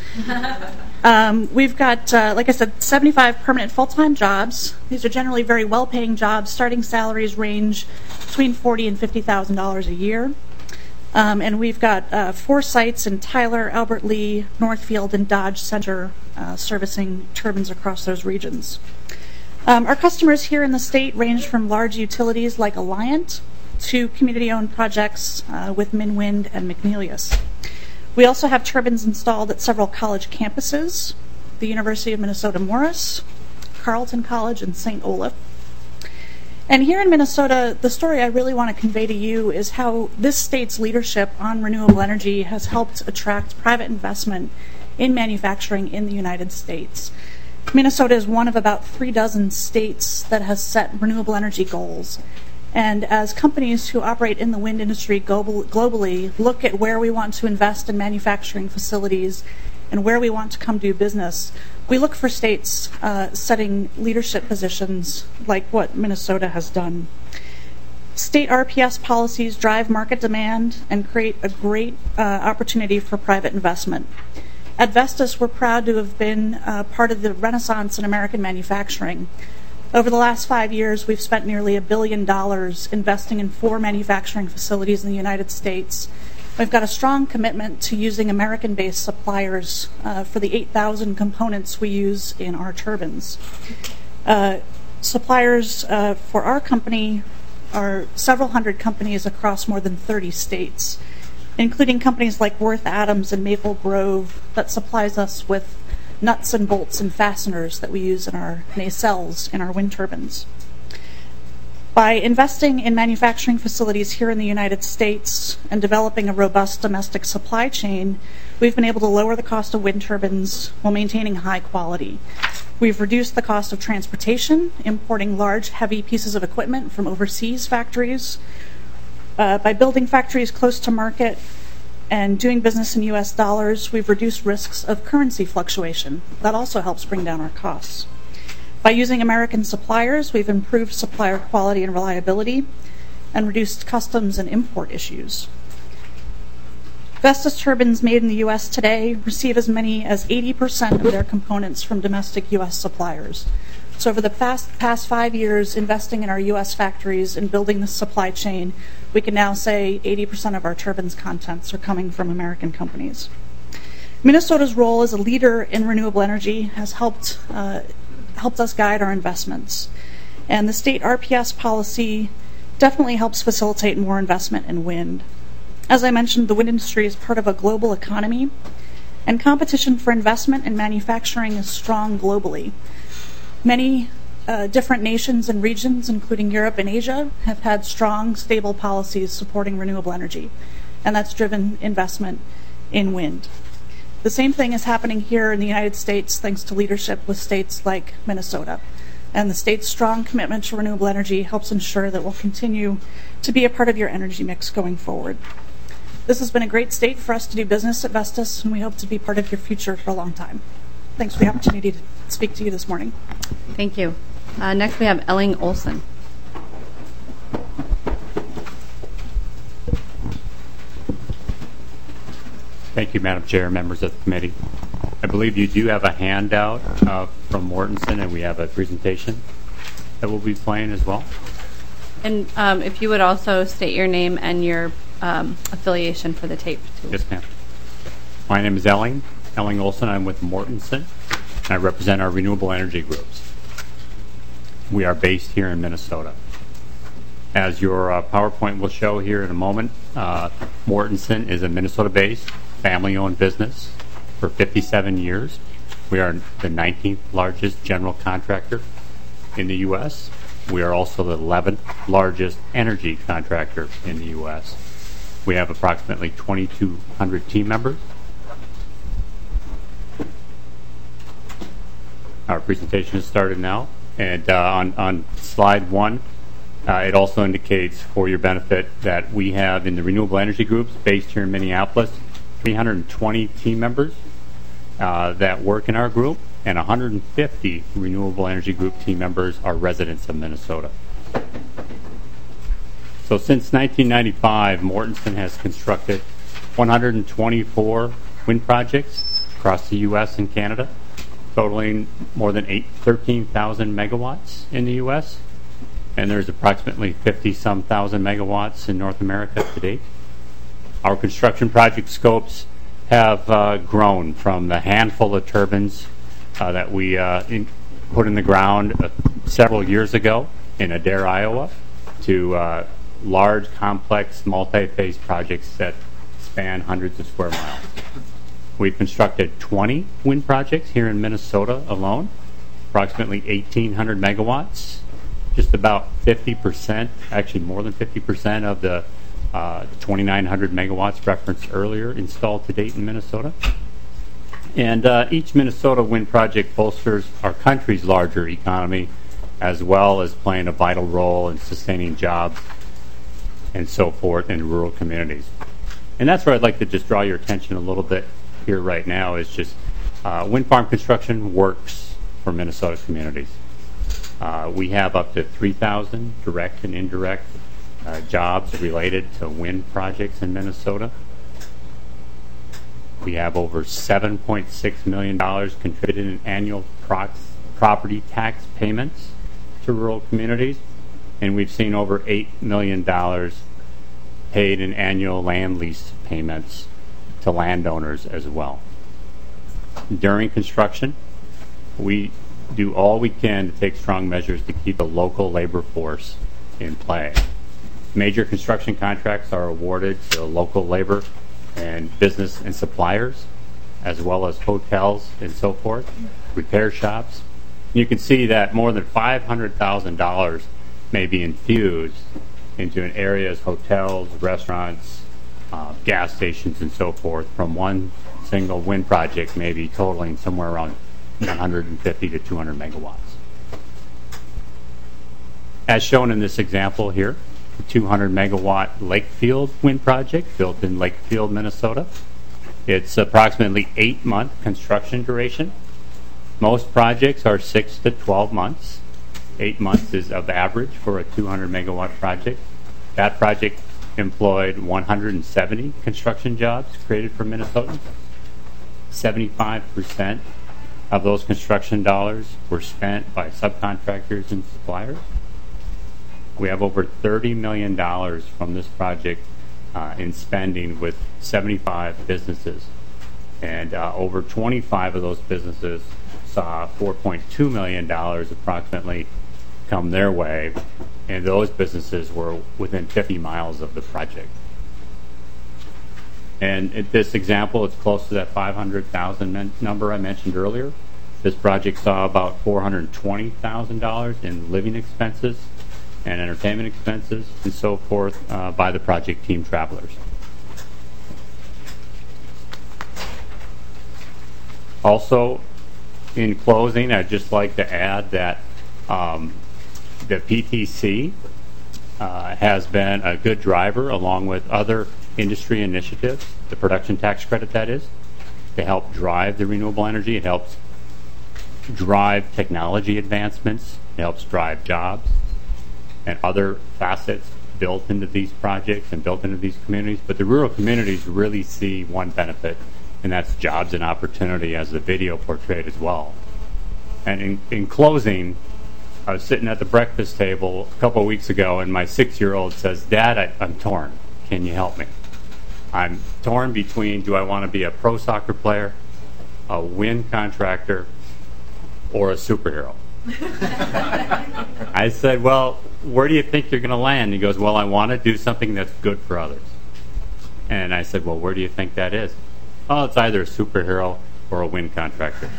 um, we've got, uh, like I said, seventy-five permanent full-time jobs. These are generally very well-paying jobs. Starting salaries range between forty thousand dollars and fifty thousand dollars a year. Um, and we've got uh, four sites in Tyler, Albert Lee, Northfield, and Dodge Center uh, servicing turbines across those regions. Um, our customers here in the state range from large utilities like Alliant to community-owned projects uh, with Minwind and McNeilius. We also have turbines installed at several college campuses, the University of Minnesota Morris, Carleton College, and Saint Olaf. And here in Minnesota, the story I really want to convey to you is how this state's leadership on renewable energy has helped attract private investment in manufacturing in the United States. Minnesota is one of about three dozen states that has set renewable energy goals. And as companies who operate in the wind industry global, globally look at where we want to invest in manufacturing facilities and where we want to come do business, we look for states uh, setting leadership positions like what Minnesota has done. State R P S policies drive market demand and create a great uh, opportunity for private investment. At Vestas, we're proud to have been uh, part of the renaissance in American manufacturing. Over the last five years, we've spent nearly a billion dollars investing in four manufacturing facilities in the United States. We've got a strong commitment to using American-based suppliers uh, for the eight thousand components we use in our turbines. Uh, suppliers uh, for our company are several hundred companies across more than thirty states, including companies like Worth Adams and Maple Grove that supplies us with nuts and bolts and fasteners that we use in our nacelles in our wind turbines. By investing in manufacturing facilities here in the United States and developing a robust domestic supply chain, we've been able to lower the cost of wind turbines while maintaining high quality. We've reduced the cost of transportation, importing large, heavy pieces of equipment from overseas factories. Uh, by building factories close to market and doing business in U S dollars, we've reduced risks of currency fluctuation. That also helps bring down our costs. By using American suppliers, we've improved supplier quality and reliability and reduced customs and import issues. Vestas turbines made in the U S today receive as many as eighty percent of their components from domestic U S suppliers. So over the past, past five years, investing in our U S factories and building the supply chain, we can now say eighty percent of our turbines' contents are coming from American companies. Minnesota's role as a leader in renewable energy has helped, uh, helped us guide our investments. And the state R P S policy definitely helps facilitate more investment in wind. As I mentioned, the wind industry is part of a global economy, and competition for investment and manufacturing is strong globally. Many uh, different nations and regions, including Europe and Asia, have had strong, stable policies supporting renewable energy, and that's driven investment in wind. The same thing is happening here in the United States thanks to leadership with states like Minnesota. And the state's strong commitment to renewable energy helps ensure that we'll continue to be a part of your energy mix going forward. This has been a great state for us to do business at Vestas, and we hope to be part of your future for a long time. Thanks for the opportunity to speak to you this morning. Thank you. Uh, next we have Elling Olson. Thank you, Madam Chair, members of the committee. I believe you do have a handout uh, from Mortensen, and we have a presentation that we'll be playing as well. And um, if you would also state your name and your um, affiliation for the tape, too. Yes, ma'am. My name is Elling, Elling Olson. I'm with Mortensen, and I represent our renewable energy groups. We are based here in Minnesota. As your uh, PowerPoint will show here in a moment, uh, Mortensen is a Minnesota-based, family-owned business for fifty-seven years. We are the nineteenth largest general contractor in the U S We are also the eleventh largest energy contractor in the U S We have approximately twenty-two hundred team members. Our presentation has started now, and uh, on, on slide one, uh, it also indicates for your benefit that we have in the renewable energy groups based here in Minneapolis three hundred twenty team members uh, that work in our group, and one hundred fifty renewable energy group team members are residents of Minnesota. So since nineteen ninety-five, Mortensen has constructed one hundred twenty-four wind projects across the U S and Canada, totaling more than thirteen thousand megawatts in the U S, and there's approximately fifty-some thousand megawatts in North America to date. Our construction project scopes have uh, grown from the handful of turbines uh, that we uh, in, put in the ground uh, several years ago in Adair, Iowa, to uh, large, complex, multi-phase projects that span hundreds of square miles. We've constructed twenty wind projects here in Minnesota alone, approximately eighteen hundred megawatts. Just about fifty percent, actually more than fifty percent of the uh, twenty-nine hundred megawatts referenced earlier installed to date in Minnesota. And uh, each Minnesota wind project bolsters our country's larger economy, as well as playing a vital role in sustaining jobs and so forth in rural communities. And that's where I'd like to just draw your attention a little bit here right now, is just uh, wind farm construction works for Minnesota communities. Uh, we have up to three thousand direct and indirect uh, jobs related to wind projects in Minnesota. We have over seven point six million dollars contributed in annual prox- property tax payments to rural communities, and we've seen over eight million dollars paid in annual land lease payments to landowners as well. During construction, we do all we can to take strong measures to keep the local labor force in play. Major construction contracts are awarded to local labor and business and suppliers, as well as hotels and so forth, repair shops. You can see that more than five hundred thousand dollars may be infused into an area's hotels, restaurants, uh, gas stations, and so forth from one single wind project, maybe totaling somewhere around one hundred fifty to two hundred megawatts. As shown in this example here, the two hundred megawatt Lakefield wind project built in Lakefield, Minnesota. It's approximately eight month construction duration. Most projects are six to twelve months. Eight months is of average for a two hundred megawatt project. That project employed one hundred seventy construction jobs created for Minnesotans. seventy-five percent of those construction dollars were spent by subcontractors and suppliers. We have over thirty million dollars from this project uh, in spending with seventy-five businesses. And uh, over twenty-five of those businesses saw four point two million dollars approximately come their way, and those businesses were within fifty miles of the project. And in this example, it's close to that five hundred thousand number I mentioned earlier. This project saw about four hundred twenty thousand dollars in living expenses and entertainment expenses and so forth uh, by the project team travelers. Also, in closing, I'd just like to add that um, the P T C uh, has been a good driver, along with other industry initiatives, the production tax credit that is, to help drive the renewable energy. It helps drive technology advancements. It helps drive jobs and other facets built into these projects and built into these communities. But the rural communities really see one benefit, and that's jobs and opportunity, as the video portrayed as well. And in, in closing, I was sitting at the breakfast table a couple of weeks ago, and my six-year-old says, "Dad, I, I'm torn. Can you help me? I'm torn between, do I want to be a pro soccer player, a wind contractor, or a superhero?" I said, "Well, where do you think you're going to land?" He goes, "Well, I want to do something that's good for others." And I said, "Well, where do you think that is?" "Oh, it's either a superhero or a wind contractor."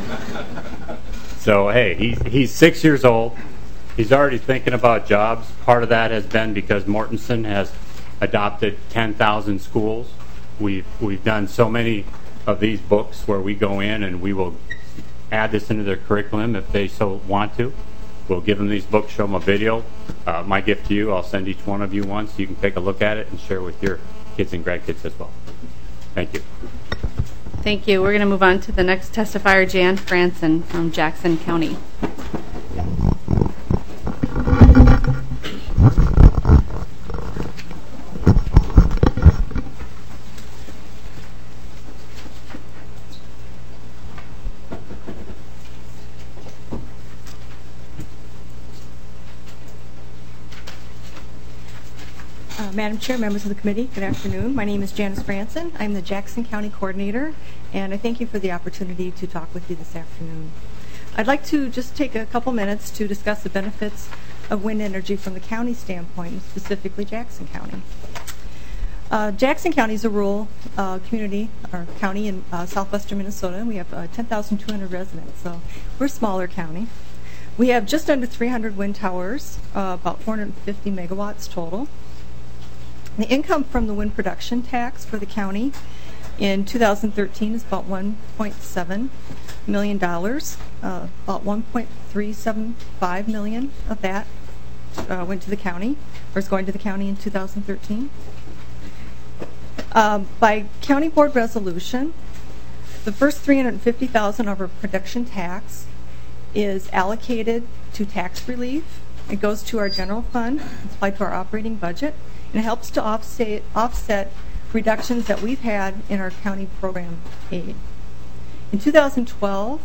So, hey, he's, he's six years old. He's already thinking about jobs. Part of that has been because Mortenson has adopted ten thousand schools. We've, we've done so many of these books where we go in and we will add this into their curriculum if they so want to. We'll give them these books, show them a video. Uh, my gift to you, I'll send each one of you one so you can take a look at it and share with your kids and grandkids as well. Thank you. Thank you. We're going to move on to the next testifier, Jan Franson from Jackson County. Uh, Madam Chair, members of the committee, good afternoon. My name is Janice Franson. I'm the Jackson County Coordinator, and I thank you for the opportunity to talk with you this afternoon. I'd like to just take a couple minutes to discuss the benefits of wind energy from the county standpoint, and specifically Jackson County. Uh, Jackson County is a rural uh, community or county in uh, southwestern Minnesota. We have uh, ten thousand two hundred residents, so we're a smaller county. We have just under three hundred wind towers, uh, about four hundred fifty megawatts total. The income from the wind production tax for the county in two thousand thirteen is about one point seven million dollars. Uh, about one point three seven five million dollars of that uh, went to the county, or is going to the county in two thousand thirteen. Uh, by county board resolution, the first three hundred fifty thousand dollars of our production tax is allocated to tax relief. It goes to our general fund, it's applied to our operating budget, and it helps to offset, offset reductions that we've had in our county program aid. In two thousand twelve,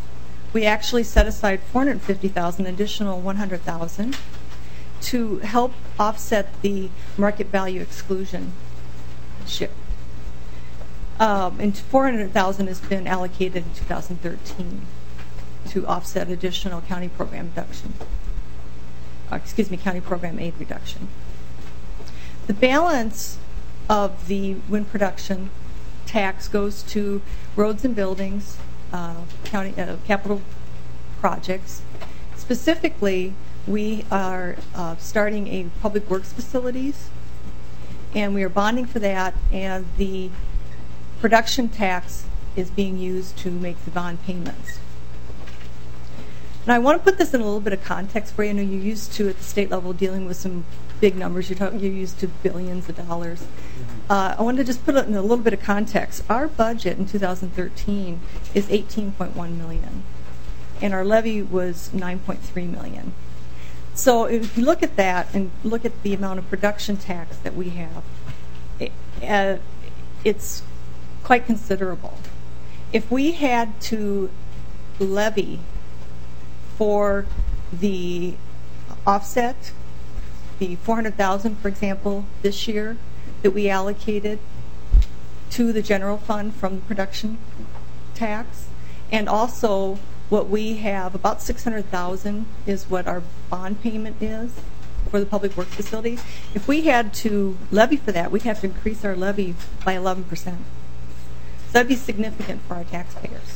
we actually set aside four hundred fifty thousand dollars, additional one hundred thousand dollars, to help offset the market value exclusion shift. Um, and four hundred thousand dollars has been allocated in two thousand thirteen to offset additional county program reduction. Uh, excuse me, county program aid reduction. The balance of the wind production tax goes to roads and buildings, uh, county uh, capital projects. Specifically, we are uh, starting a public works facilities, and we are bonding for that, and the production tax is being used to make the bond payments. Now, I want to put this in a little bit of context for you. I know you're used to, at the state level, dealing with some big numbers. You're, talking, you're used to billions of dollars. Uh, I want to just put it in a little bit of context. Our budget in two thousand thirteen is eighteen point one million dollars, and our levy was nine point three million dollars. So if you look at that and look at the amount of production tax that we have, it, uh, it's quite considerable. If we had to levy for the offset, the four hundred thousand dollars, for example, this year that we allocated to the general fund from the production tax, and also what we have, about six hundred thousand dollars is what our bond payment is for the public works facility. If we had to levy for that, we'd have to increase our levy by eleven percent. So that'd be significant for our taxpayers.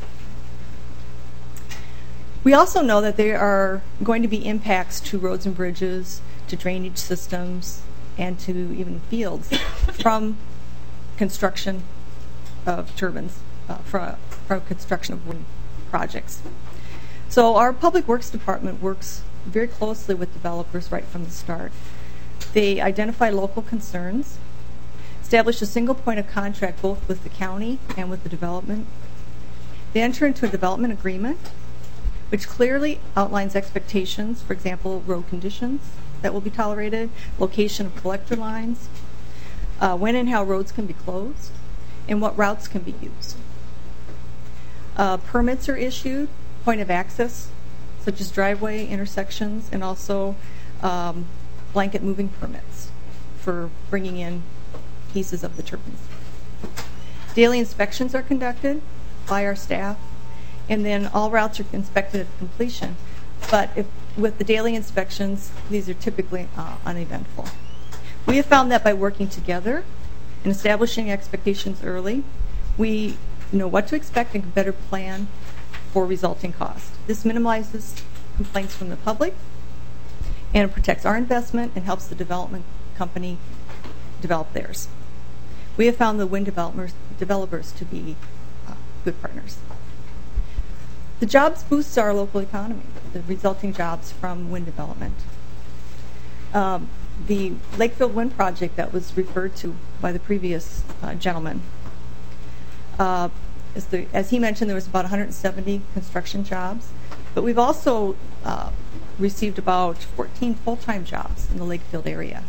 We also know that there are going to be impacts to roads and bridges, to drainage systems, and to even fields from construction of turbines, uh, from, from construction of wind projects. So our Public Works Department works very closely with developers right from the start. They identify local concerns, establish a single point of contact both with the county and with the development. They enter into a development agreement which clearly outlines expectations, for example, road conditions that will be tolerated, location of collector lines, uh, when and how roads can be closed, and what routes can be used. Uh, permits are issued, point of access, such as driveway, intersections, and also um, blanket moving permits for bringing in pieces of the turbines. Daily inspections are conducted by our staff, and then all routes are inspected at completion. But if, with the daily inspections, these are typically uh, uneventful. We have found that by working together and establishing expectations early, we know what to expect and can better plan for resulting cost. This minimizes complaints from the public, and it protects our investment and helps the development company develop theirs. We have found the wind developers, developers to be uh, good partners. The jobs boosts our local economy, the resulting jobs from wind development. Um, the Lakefield Wind Project that was referred to by the previous uh, gentleman, uh, as, the, as he mentioned, there was about one hundred seventy construction jobs, but we've also uh, received about fourteen full-time jobs in the Lakefield area.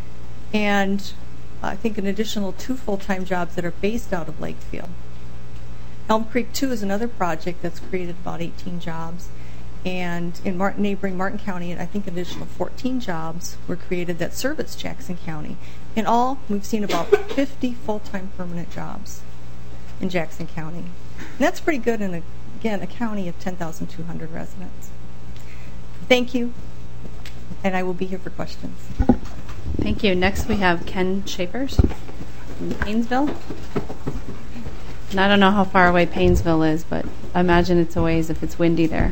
And I think an additional two full-time jobs that are based out of Lakefield. Elm Creek two is another project that's created about eighteen jobs, and in Martin, neighboring Martin County, I think an additional fourteen jobs were created that service Jackson County. In all, we've seen about fifty full-time permanent jobs in Jackson County. And that's pretty good in, a, again, a county of ten thousand two hundred residents. Thank you, and I will be here for questions. Thank you. Next we have Ken Schaefers from Paynesville. And I don't know how far away Paynesville is, but I imagine it's a ways if it's windy there.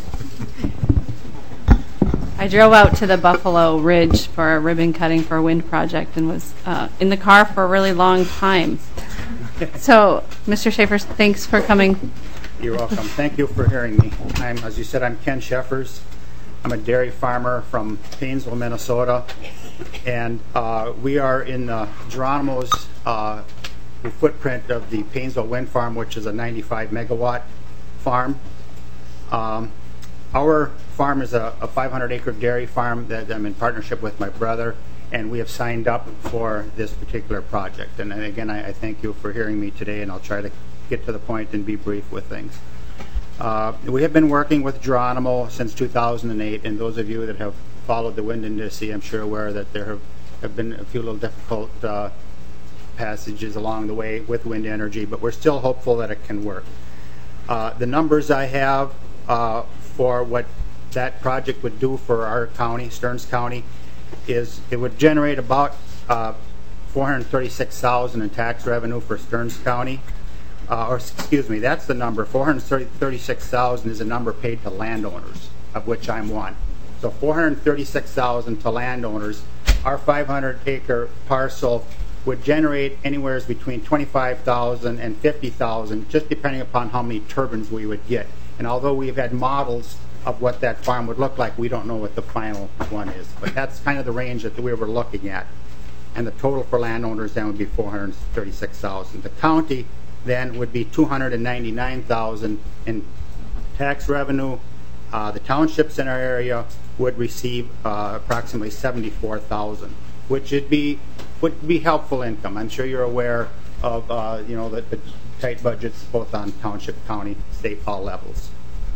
I drove out to the Buffalo Ridge for a ribbon cutting for a wind project and was uh, in the car for a really long time. So, Mister Schaefers, thanks for coming. You're welcome. Thank you for hearing me. I'm, as you said, I'm Ken Schaefers. I'm a dairy farmer from Paynesville, Minnesota, and uh, we are in the Geronimo's uh, footprint of the Paynesville Wind Farm, which is a ninety-five megawatt farm. Um, our farm is a, a five hundred acre dairy farm that I'm in partnership with my brother, and we have signed up for this particular project. And, and again, I, I thank you for hearing me today, and I'll try to get to the point and be brief with things. Uh, we have been working with Geronimo since two thousand eight, and those of you that have followed the wind industry, I'm sure aware that there have, have been a few little difficult uh, passages along the way with wind energy, but we're still hopeful that it can work. Uh, the numbers I have uh, for what that project would do for our county, Stearns County, is it would generate about uh, four hundred thirty-six thousand dollars in tax revenue for Stearns County. Uh, or excuse me, that's the number. four hundred thirty-six thousand dollars is a number paid to landowners, of which I'm one. So four hundred thirty-six thousand dollars to landowners. Our five hundred acre parcel would generate anywhere between twenty-five thousand dollars and fifty thousand dollars, just depending upon how many turbines we would get. And although we've had models of what that farm would look like, we don't know what the final one is. But that's kind of the range that we were looking at. And the total for landowners then would be four hundred thirty-six thousand dollars. The county then would be two hundred ninety-nine thousand dollars in tax revenue. Uh, the townships in our area would receive uh, approximately seventy-four thousand dollars, which would be would be helpful income. I'm sure you're aware of uh, you know the, the tight budgets both on township, county, state, all levels.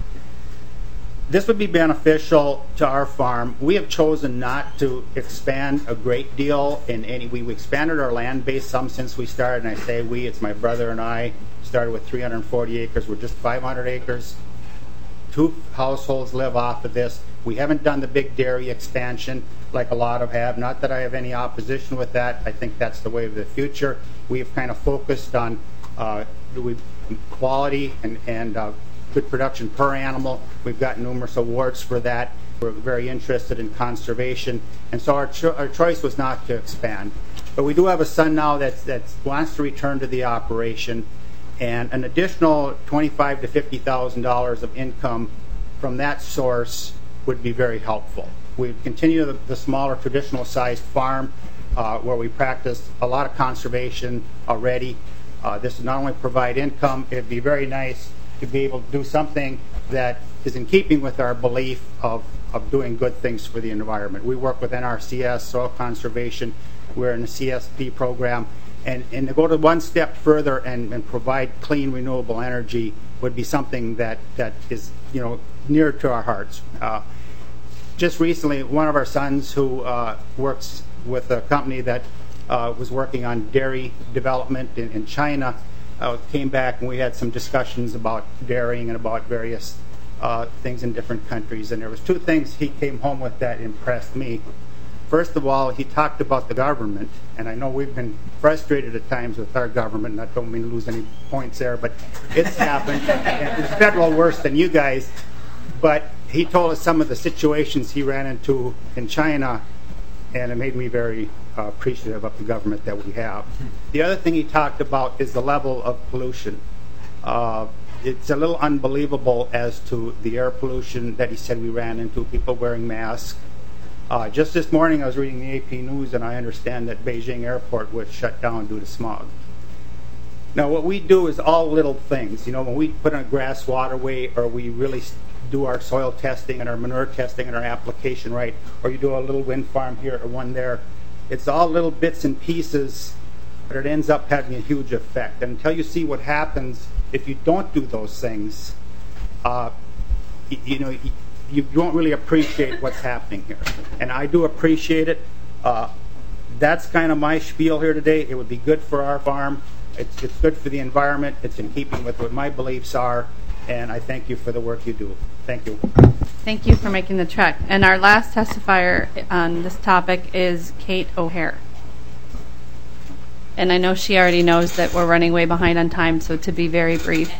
This would be beneficial to our farm. We have chosen not to expand a great deal in any. We, we expanded our land base some since we started, and I say we, it's my brother and I, started with three hundred forty acres. We're just five hundred acres. Two households live off of this. We haven't done the big dairy expansion like a lot of have. Not that I have any opposition with that. I think that's the way of the future. We've kind of focused on uh, we, quality and, and uh, good production per animal. We've got numerous awards for that. We're very interested in conservation, and so our, cho our choice was not to expand. But we do have a son now that that wants to return to the operation, and an additional twenty-five to fifty thousand dollars of income from that source would be very helpful. We continue the, the smaller traditional sized farm uh, where we practice a lot of conservation already. Uh, this would not only provide income, it'd be very nice to be able to do something that is in keeping with our belief of, of doing good things for the environment. We work with N R C S, Soil Conservation, we're in the C S P program, and, and to go to one step further and, and provide clean, renewable energy would be something that, that is you know near to our hearts. Uh, just recently, one of our sons who uh, works with a company that uh, was working on dairy development in, in China Uh, came back, and we had some discussions about dairying and about various uh, things in different countries. And there was two things he came home with that impressed me. First of all, he talked about the government, and I know we've been frustrated at times with our government, and I don't mean to lose any points there, but it's happened. And it's federal worse than you guys. But he told us some of the situations he ran into in China, and it made me very uh, appreciative of the government that we have. The other thing he talked about is the level of pollution. Uh, it's a little unbelievable as to the air pollution that he said we ran into, people wearing masks. Uh, just this morning I was reading the A P News, and I understand that Beijing Airport was shut down due to smog. Now what we do is all little things. You know, when we put in a grass waterway, or we really do our soil testing and our manure testing and our application right, or you do a little wind farm here or one there, it's all little bits and pieces, but it ends up having a huge effect. And until you see what happens if you don't do those things, uh, you, you know, you, you don't really appreciate what's happening here. And I do appreciate it. Uh, that's kind of my spiel here today. It would be good for our farm. It's, it's good for the environment. It's in keeping with what my beliefs are. And I thank you for the work you do. Thank you. Thank you for making the trek. And our last testifier on this topic is Kate O'Hare. And I know she already knows that we're running way behind on time, so to be very brief.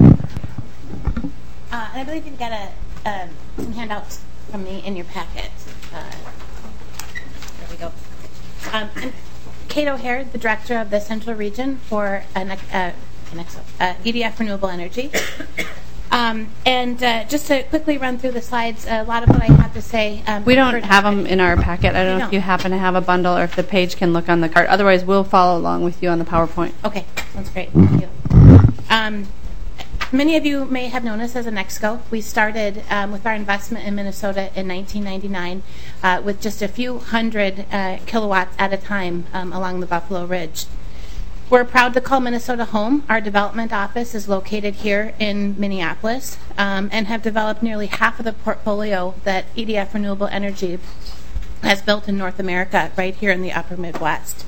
Uh, and I believe you've got a, uh, some handouts from me in your packet. Uh, there we go. Um, and Kate O'Hare, the director of the Central Region for uh, uh, E D F Renewable Energy. Um, and uh, just to quickly run through the slides, a lot of what I have to say. Um, we don't have them in our packet. I don't know if you happen to have a bundle, or if the page can look on the card. Otherwise, we'll follow along with you on the PowerPoint. Okay, sounds great. Thank you. Um, many of you may have known us as Anexco. We started um, with our investment in Minnesota in nineteen ninety-nine uh, with just a few hundred uh, kilowatts at a time um, along the Buffalo Ridge. We're proud to call Minnesota home. Our development office is located here in Minneapolis um, and have developed nearly half of the portfolio that E D F Renewable Energy has built in North America right here in the upper Midwest.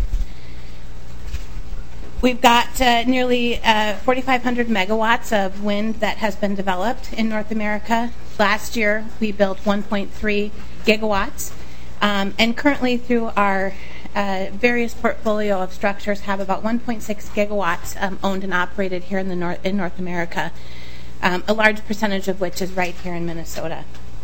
We've got uh, nearly uh, forty-five hundred megawatts of wind that has been developed in North America. Last year, we built one point three gigawatts, um, and currently through our uh, various portfolio of structures have about one point six gigawatts um, owned and operated here in the North in North America. Um, a large percentage of which is right here in Minnesota.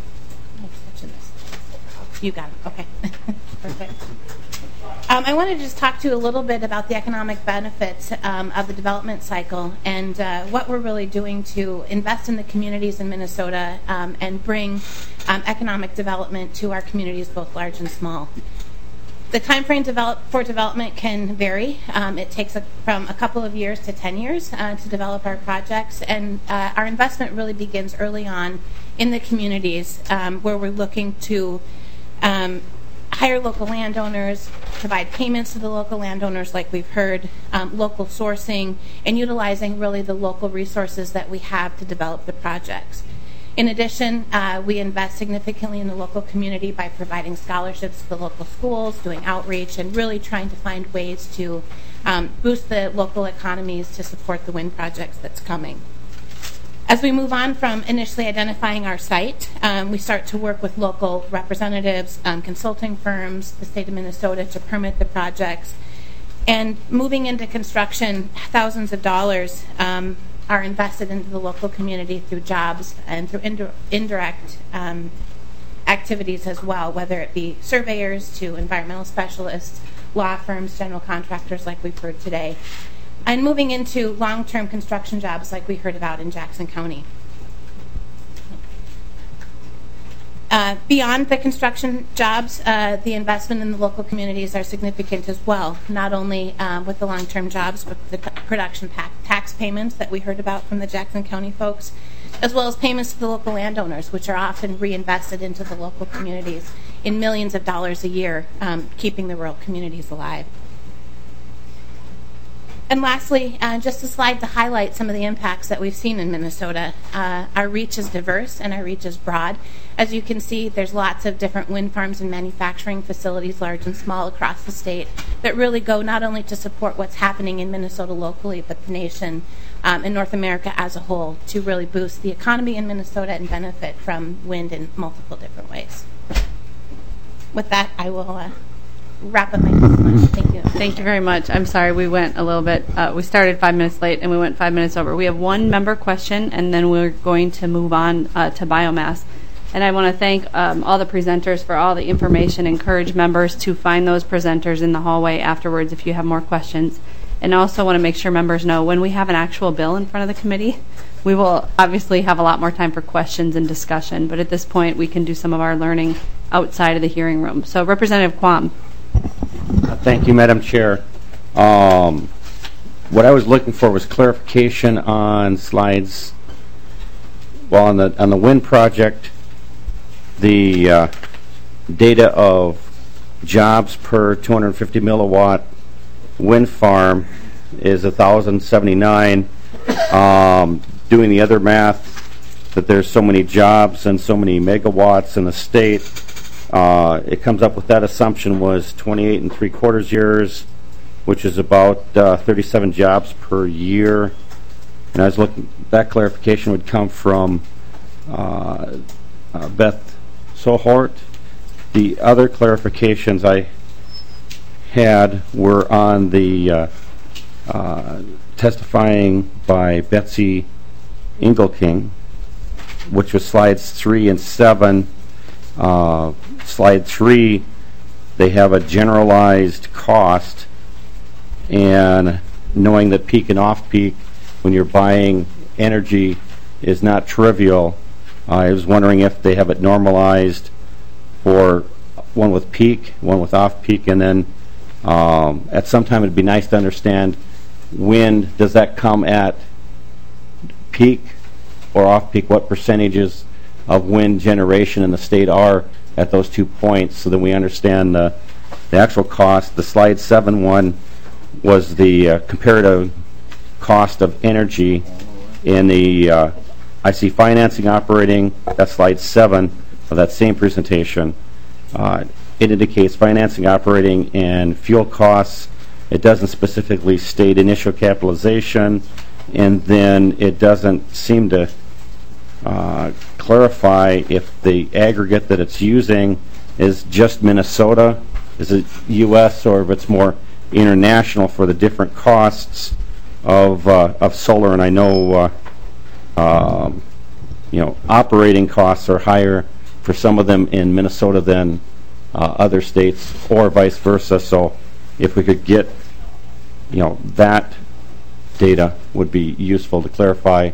You got it. Okay. Perfect. Um, I wanted to just talk to you a little bit about the economic benefits um, of the development cycle and uh, what we're really doing to invest in the communities in Minnesota um, and bring um, economic development to our communities, both large and small. The time frame develop, for development can vary. Um, it takes a, from a couple of years to ten years uh, to develop our projects, and uh, our investment really begins early on in the communities um, where we're looking to um, hire local landowners, provide payments to the local landowners like we've heard, um, local sourcing, and utilizing really the local resources that we have to develop the projects. In addition, uh, we invest significantly in the local community by providing scholarships to the local schools, doing outreach, and really trying to find ways to um, boost the local economies to support the wind projects that's coming. As we move on from initially identifying our site, um, we start to work with local representatives, um, consulting firms, the state of Minnesota to permit the projects. And moving into construction, thousands of dollars um, are invested into the local community through jobs and through indi- indirect um, activities as well, whether it be surveyors to environmental specialists, law firms, general contractors like we've heard today, and moving into long-term construction jobs like we heard about in Jackson County. Uh, beyond the construction jobs, uh, the investment in the local communities are significant as well, not only uh, with the long-term jobs, but the production tax payments that we heard about from the Jackson County folks, as well as payments to the local landowners, which are often reinvested into the local communities in millions of dollars a year, um, keeping the rural communities alive. And lastly, uh, just a slide to highlight some of the impacts that we've seen in Minnesota. Uh, our reach is diverse and our reach is broad. As you can see, there's lots of different wind farms and manufacturing facilities, large and small, across the state that really go not only to support what's happening in Minnesota locally, but the nation um, and North America as a whole to really boost the economy in Minnesota and benefit from wind in multiple different ways. With that, I will uh, wrap up my testimony. Thank you. Thank you very much. I'm sorry we went a little bit, uh, we started five minutes late and we went five minutes over. We have one member question and then we're going to move on uh, to biomass. And I want to thank um, all the presenters for all the information, encourage members to find those presenters in the hallway afterwards if you have more questions. And also want to make sure members know when we have an actual bill in front of the committee, we will obviously have a lot more time for questions and discussion, but at this point we can do some of our learning outside of the hearing room. So Representative Quam. Thank you, Madam Chair. Um, what I was looking for was clarification on slides. Well, on the on the wind project, the uh, data of jobs per two hundred fifty milliwatt wind farm is one thousand seventy-nine. Um, doing the other math, that there's so many jobs and so many megawatts in the state. Uh, it comes up with that assumption was twenty-eight and three quarters years, which is about uh, thirty-seven jobs per year. And I was looking, that clarification would come from uh, uh, Beth Sohort. The other clarifications I had were on the uh, uh, testifying by Betsy Engelking, which was slides three and seven. Uh, slide three, they have a generalized cost, and knowing that peak and off-peak when you're buying energy is not trivial. I was wondering if they have it normalized for one with peak, one with off-peak, and then um, at some time it'd be nice to understand wind, does that come at peak or off-peak? What percentages of wind generation in the state are at those two points, so that we understand the, the actual cost. The slide seven one was the uh, comparative cost of energy in the uh, I see financing operating. That's slide seven of that same presentation. Uh, it indicates financing operating and fuel costs. It doesn't specifically state initial capitalization, and then it doesn't seem to uh, clarify if the aggregate that it's using is just Minnesota, is it U S, or if it's more international for the different costs of uh, of solar. And I know uh, um, you know operating costs are higher for some of them in Minnesota than uh, other states, or vice versa. So if we could get you know that data would be useful to clarify.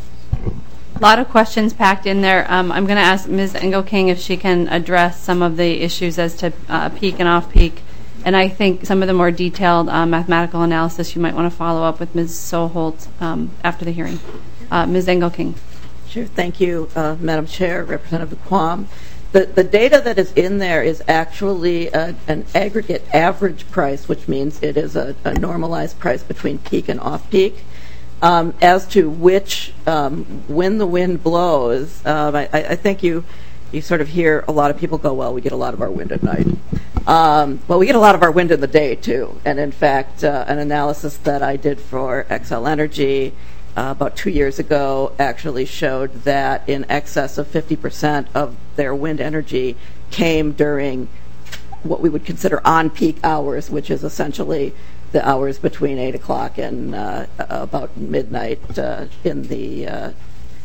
A lot of questions packed in there. Um, I'm going to ask Miz Engelking if she can address some of the issues as to uh, peak and off-peak. And I think some of the more detailed uh, mathematical analysis you might want to follow up with Miz Soholt um, after the hearing. Uh, Miz Engelking. Sure. Thank you, uh, Madam Chair, Representative Quam. The, the data that is in there is actually a, an aggregate average price, which means it is a, a normalized price between peak and off-peak. Um, as to which, um, when the wind blows, um, I, I think you you sort of hear a lot of people go, well, we get a lot of our wind at night. Um, well, we get a lot of our wind in the day, too. And in fact, uh, an analysis that I did for Xcel Energy uh, about two years ago actually showed that in excess of fifty percent of their wind energy came during what we would consider on-peak hours, which is essentially the hours between eight o'clock and uh, about midnight uh, in the uh,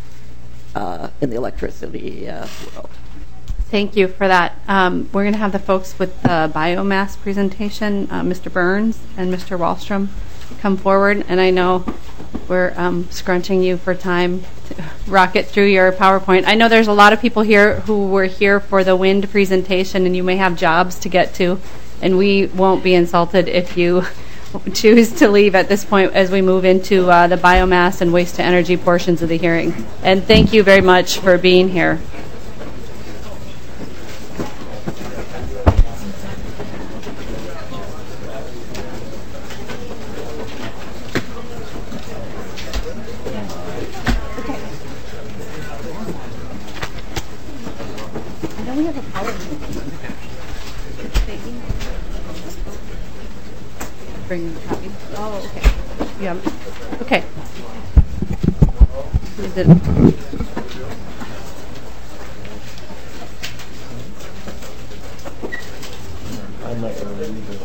uh, in the electricity uh, world. Thank you for that. Um, we're going to have the folks with the biomass presentation, uh, Mister Burns and Mister Wallstrom, come forward. And I know we're um, scrunching you for time to rocket through your PowerPoint. I know there's a lot of people here who were here for the wind presentation, and you may have jobs to get to, and we won't be insulted if you choose to leave at this point as we move into uh, the biomass and waste to energy portions of the hearing. And thank you very much for being here. Bring the copy. Oh, okay. Yeah. Okay. Is it? I'm not going to read it.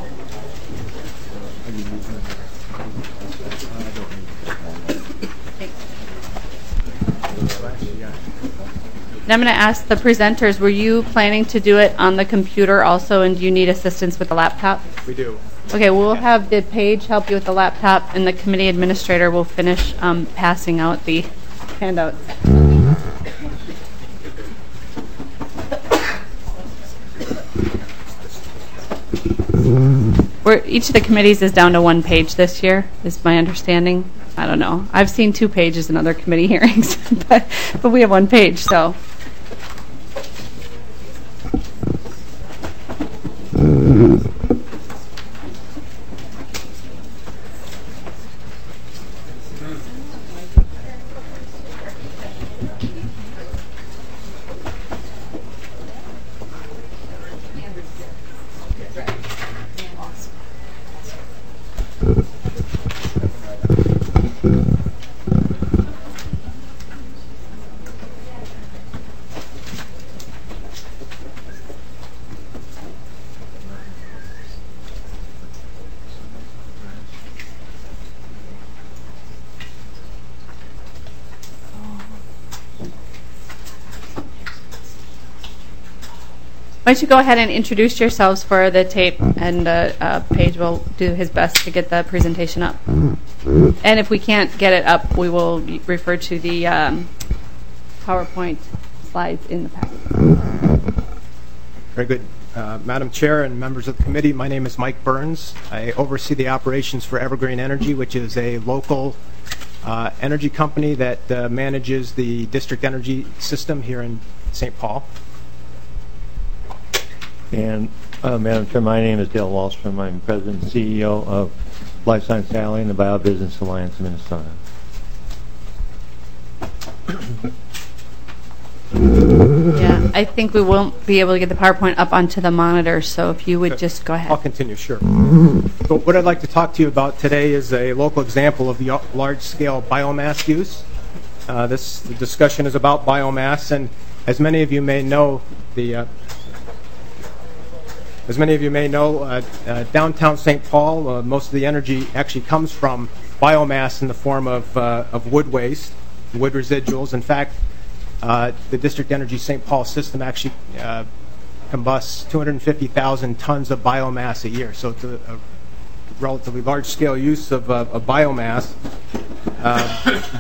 Now I'm going to ask the presenters, were you planning to do it on the computer also, and do you need assistance with the laptop? We do. Okay, we'll have the page help you with the laptop, and the committee administrator will finish um, passing out the handouts. We're, each of the committees is down to one page this year, is my understanding. I don't know. I've seen two pages in other committee hearings, but, but we have one page, so. Why don't you go ahead and introduce yourselves for the tape, and uh, uh, Paige will do his best to get the presentation up. And if we can't get it up, we will refer to the um, PowerPoint slides in the packet. Very good. Uh, Madam Chair and members of the committee, my name is Mike Burns. I oversee the operations for Evergreen Energy, which is a local uh, energy company that uh, manages the district energy system here in Saint Paul. And uh, Madam Chair, my name is Dale Wallstrom. I'm President and C E O of Life Science Alley and the Biobusiness Alliance of Minnesota. Yeah, I think we won't be able to get the PowerPoint up onto the monitor, so if you would just go ahead. I'll continue, sure. So what I'd like to talk to you about today is a local example of the large-scale biomass use. Uh, this the discussion is about biomass, and as many of you may know, the uh, as many of you may know, uh, uh, downtown Saint Paul, uh, most of the energy actually comes from biomass in the form of uh, of wood waste, wood residuals. In fact, uh, the District Energy Saint Paul system actually uh, combusts two hundred fifty thousand tons of biomass a year. So it's a, a relatively large-scale use of, uh, of biomass. Uh,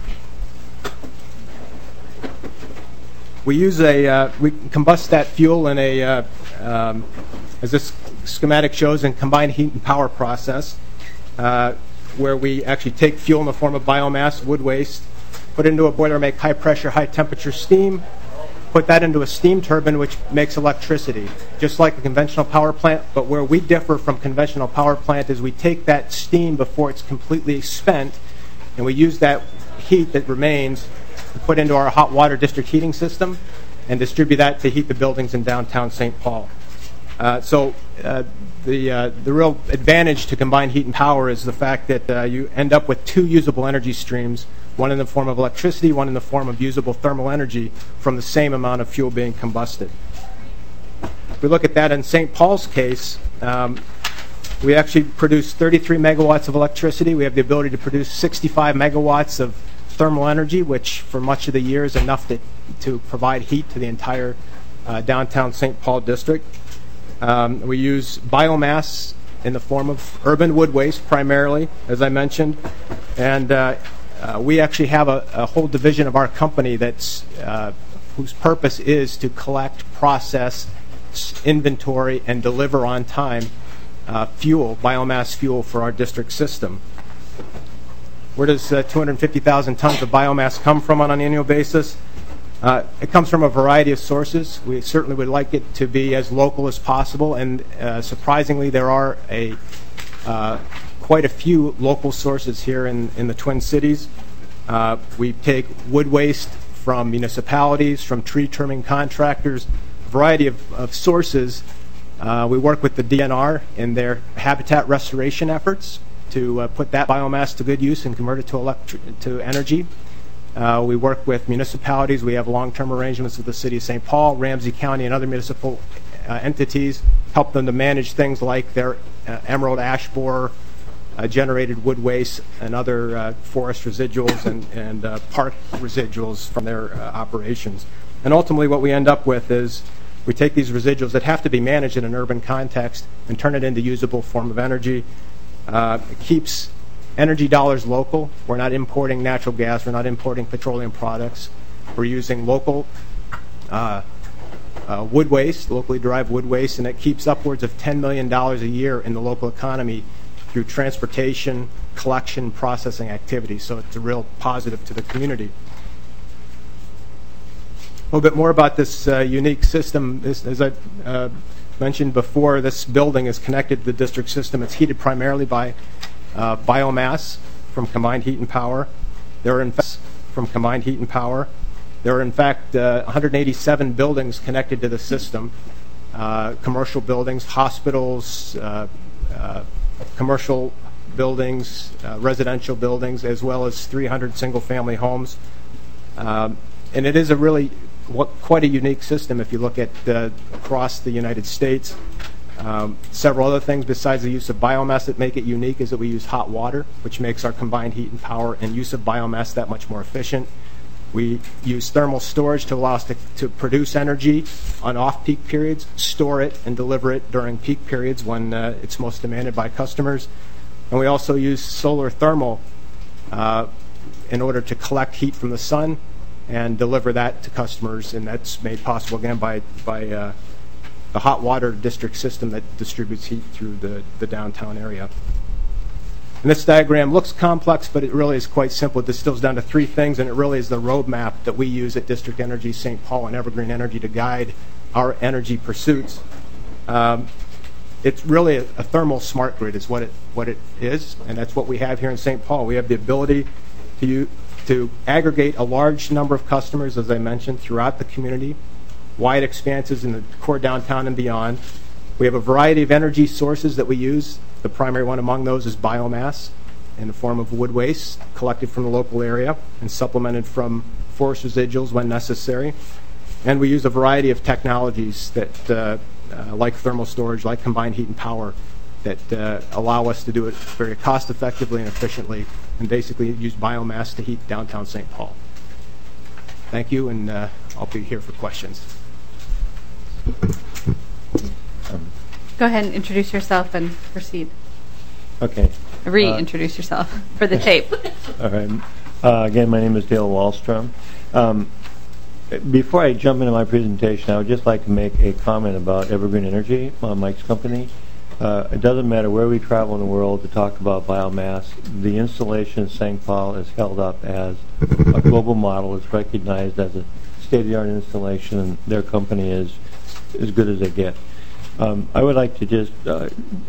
we use a uh, we combust that fuel in a uh, um, as this schematic shows, in combined heat and power process, uh, where we actually take fuel in the form of biomass, wood waste, put it into a boiler, make high pressure, high temperature steam, put that into a steam turbine which makes electricity, just like a conventional power plant. But where we differ from conventional power plant is we take that steam before it's completely spent, and we use that heat that remains to put into our hot water district heating system and distribute that to heat the buildings in downtown Saint Paul. Uh, so uh, the uh, the real advantage to combined heat and power is the fact that uh, you end up with two usable energy streams, one in the form of electricity, one in the form of usable thermal energy from the same amount of fuel being combusted. If we look at that in Saint Paul's case, um, we actually produce thirty-three megawatts of electricity. We have the ability to produce sixty-five megawatts of thermal energy, which for much of the year is enough to, to provide heat to the entire uh, downtown Saint Paul district. Um, we use biomass in the form of urban wood waste primarily, as I mentioned, and uh, uh, we actually have a, a whole division of our company that's uh, whose purpose is to collect, process, inventory, and deliver on time uh, fuel, biomass fuel for our district system. Where does uh, two hundred fifty thousand tons of biomass come from on an annual basis? Uh, it comes from a variety of sources. We certainly would like it to be as local as possible, and uh, surprisingly, there are a uh, quite a few local sources here in, in the Twin Cities. Uh, we take wood waste from municipalities, from tree trimming contractors, a variety of, of sources. Uh, we work with the D N R in their habitat restoration efforts to uh, put that biomass to good use and convert it to, electri- to energy. Uh, we work with municipalities. We have long-term arrangements with the City of Saint Paul, Ramsey County, and other municipal uh, entities, help them to manage things like their uh, emerald ash borer uh, generated wood waste and other uh, forest residuals and, and uh, park residuals from their uh, operations. And ultimately what we end up with is we take these residuals that have to be managed in an urban context and turn it into usable form of energy. Uh, it keeps energy dollars local. We're not importing natural gas. We're not importing petroleum products. We're using local uh, uh, wood waste, locally derived wood waste, and it keeps upwards of ten million dollars a year in the local economy through transportation, collection, processing activities. So it's a real positive to the community. A little bit more about this uh, unique system. This, as I uh, mentioned before, this building is connected to the district system. It's heated primarily by Uh, biomass from combined heat and power. There are in fact from combined heat and power. There are in fact uh, one hundred eighty-seven buildings connected to the system. Uh, commercial buildings, hospitals, uh, uh, commercial buildings, uh, residential buildings, as well as three hundred single-family homes. Um, and it is a really what, quite a unique system if you look at uh, across the United States. Um, several other things besides the use of biomass that make it unique is that we use hot water, which makes our combined heat and power and use of biomass that much more efficient. We use thermal storage to allow us to, to produce energy on off-peak periods, store it, and deliver it during peak periods when uh, it's most demanded by customers. And we also use solar thermal uh, in order to collect heat from the sun and deliver that to customers, and that's made possible again by, by uh, the hot water district system that distributes heat through the, the downtown area. And this diagram looks complex, but it really is quite simple. It distills down to three things, and it really is the roadmap that we use at District Energy Saint Paul and Evergreen Energy to guide our energy pursuits. Um, it's really a, a thermal smart grid is what it what it is, and that's what we have here in Saint Paul. We have the ability to use, to aggregate a large number of customers, as I mentioned, throughout the community, wide expanses in the core downtown and beyond. We have a variety of energy sources that we use. The primary one among those is biomass in the form of wood waste collected from the local area and supplemented from forest residuals when necessary. And we use a variety of technologies that, uh, uh, like thermal storage, like combined heat and power, that uh, allow us to do it very cost effectively and efficiently, and basically use biomass to heat downtown Saint Paul. Thank you, and uh, I'll be here for questions. Go ahead and introduce yourself and proceed. Okay. Reintroduce uh, yourself for the tape. All right. Uh, again, my name is Dale Wallstrom. Um, before I jump into my presentation, I would just like to make a comment about Evergreen Energy, uh, Mike's company. Uh, it doesn't matter where we travel in the world to talk about biomass. The installation in Saint Paul is held up as a global model. It's recognized as a state-of-the-art installation, and their company is as good as they get. Um, I would like to just uh,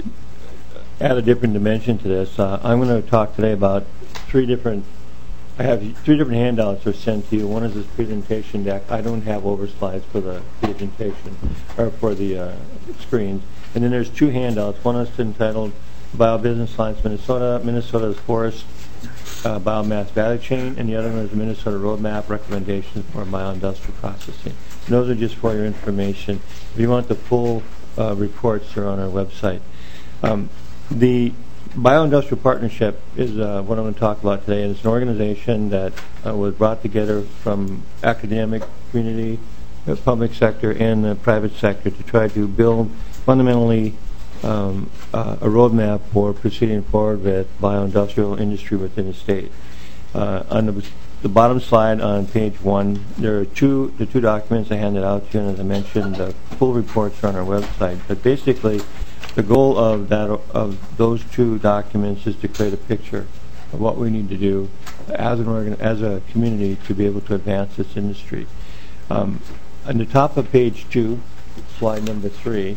add a different dimension to this. Uh, I'm going to talk today about three different, I have three different handouts that are sent to you. One is this presentation deck. I don't have over slides for the presentation, or for the uh, screens. And then there's two handouts. One is entitled Biobusiness Alliance Minnesota, Minnesota's Forest uh, Biomass Value Chain, and the other one is Minnesota Roadmap Recommendations for Bioindustrial Processing. And those are just for your information. If you want the full uh, reports, they're on our website. Um, the Bioindustrial Partnership is uh, what I'm going to talk about today. And it's an organization that uh, was brought together from academic community, the public sector, and the private sector to try to build fundamentally um, uh, a roadmap for proceeding forward with bioindustrial industry within the state. Uh, on the, the bottom slide on page one, there are two the two documents I handed out to you, and as I mentioned, the full reports are on our website. But basically, the goal of that of those two documents is to create a picture of what we need to do as an organ as a community to be able to advance this industry. Um, on the top of page two, slide number three,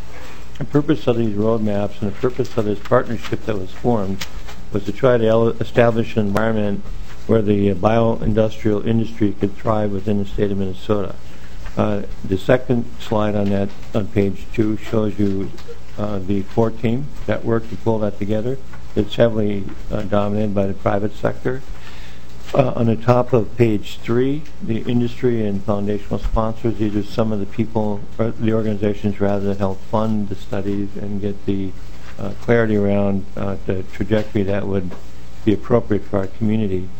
the purpose of these roadmaps and the purpose of this partnership that was formed was to try to establish an environment where the uh, bioindustrial industry could thrive within the state of Minnesota. Uh, the second slide on that, on page two, shows you uh, the core team that worked to pull that together. It's heavily uh, dominated by the private sector. Uh, on the top of page three, the industry and foundational sponsors, these are some of the people, or the organizations rather, that help fund the studies and get the uh, clarity around uh, the trajectory that would be appropriate for our community.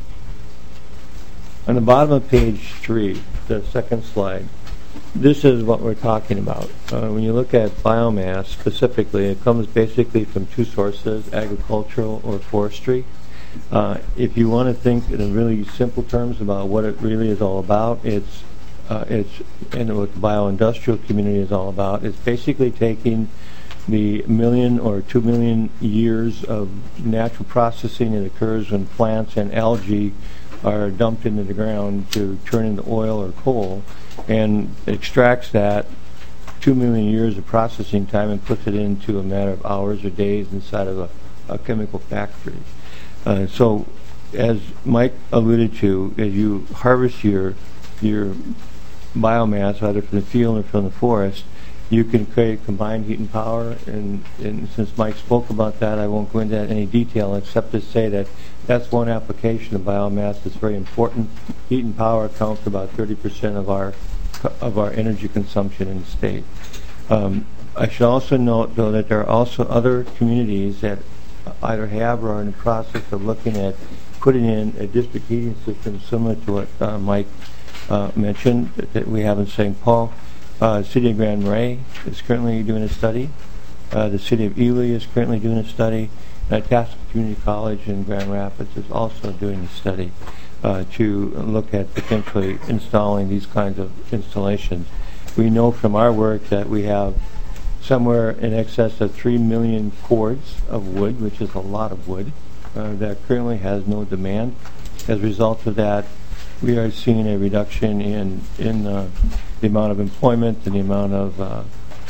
On the bottom of page three, the second slide, this is what we're talking about. Uh, when you look at biomass specifically, it comes basically from two sources, agricultural or forestry. Uh, if you want to think in really simple terms about what it really is all about, it's uh, it's and what the bioindustrial community is all about. It's basically taking the million or two million years of natural processing that occurs when plants and algae are dumped into the ground to turn into oil or coal, and extracts that two million years of processing time and puts it into a matter of hours or days inside of a, a chemical factory. Uh, so, as Mike alluded to, as you harvest your your biomass, either from the field or from the forest, you can create combined heat and power. And, and since Mike spoke about that, I won't go into that in any detail except to say that that's one application of biomass that's very important. Heat and power account for about thirty percent of our of our energy consumption in the state. Um, I should also note, though, that there are also other communities that either have or are in the process of looking at putting in a district heating system similar to what uh, Mike uh, mentioned that, that we have in Saint Paul. Uh, the city of Grand Marais is currently doing a study. Uh, the city of Ely is currently doing a study. And Itasca Community College in Grand Rapids is also doing a study uh, to look at potentially installing these kinds of installations. We know from our work that we have somewhere in excess of three million cords of wood, which is a lot of wood, uh, that currently has no demand. As a result of that, we are seeing a reduction in in uh, the amount of employment and the amount of uh,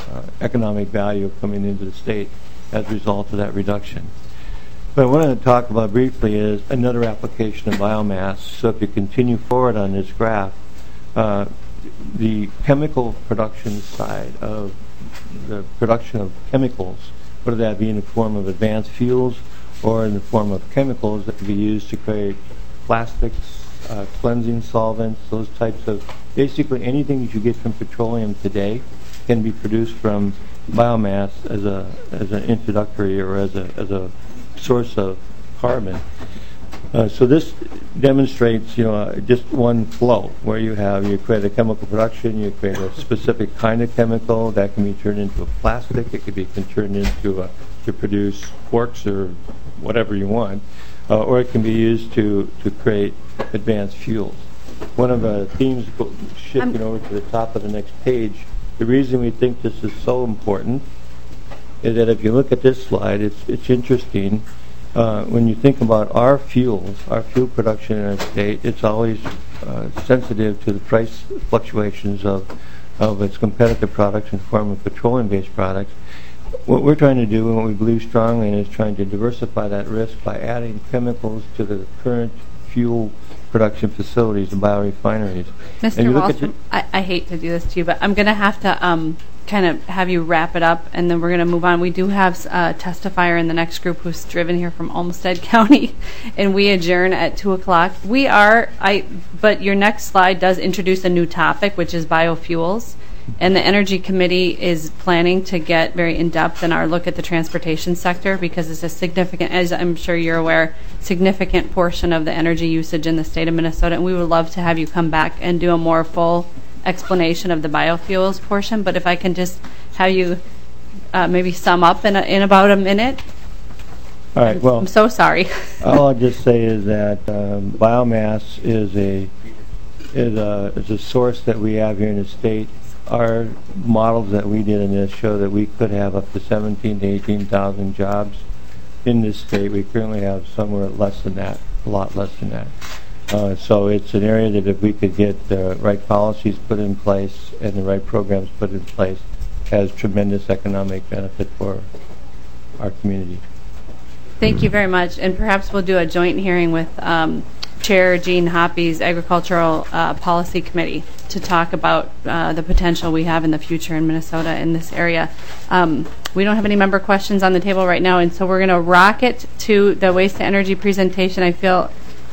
uh, economic value coming into the state as a result of that reduction. What I wanted to talk about briefly is another application of biomass. So if you continue forward on this graph, uh, the chemical production side of the production of chemicals, whether that be in the form of advanced fuels or in the form of chemicals that can be used to create plastics, uh, cleansing solvents, those types of, basically anything that you get from petroleum today can be produced from biomass as a as an introductory or as a as a source of carbon. Uh, so this demonstrates, you know, uh, just one flow where you have, you create a chemical production, you create a specific kind of chemical that can be turned into a plastic, it could be turned into a, to produce forks or whatever you want, uh, or it can be used to, to create advanced fuels. One of the themes, shifting um, over to the top of the next page, the reason we think this is so important is that if you look at this slide, it's, it's interesting. Uh, when you think about our fuels, our fuel production in our state, it's always uh, sensitive to the price fluctuations of, of its competitive products in the form of petroleum-based products. What we're trying to do, and what we believe strongly in, is trying to diversify that risk by adding chemicals to the current fuel production facilities and biorefineries. Mister Wallstrom, I, I hate to do this to you, but I'm going to have to um, kind of have you wrap it up, and then we're going to move on. We do have a testifier in the next group who's driven here from Olmsted County, and we adjourn at two o'clock. We are, I, but your next slide does introduce a new topic, which is biofuels. And the Energy Committee is planning to get very in-depth in our look at the transportation sector because it's a significant, as I'm sure you're aware, significant portion of the energy usage in the state of Minnesota. And we would love to have you come back and do a more full explanation of the biofuels portion. But if I can just have you uh, maybe sum up in, a, in about a minute. All right, well. I'm so sorry. All I'll just say is that um, biomass is a, is, a, is a source that we have here in the state. Our models that we did in this show that we could have up to seventeen to eighteen thousand jobs in this state. We currently have somewhere less than that, a lot less than that. Uh, so it's an area that if we could get the right policies put in place and the right programs put in place, has tremendous economic benefit for our community. Thank you very much. And perhaps we'll do a joint hearing with um, Chair Gene Hoppy's Agricultural uh, Policy Committee to talk about uh, the potential we have in the future in Minnesota in this area. Um, we don't have any member questions on the table right now, and so we're going to rock it to the waste to energy presentation. I feel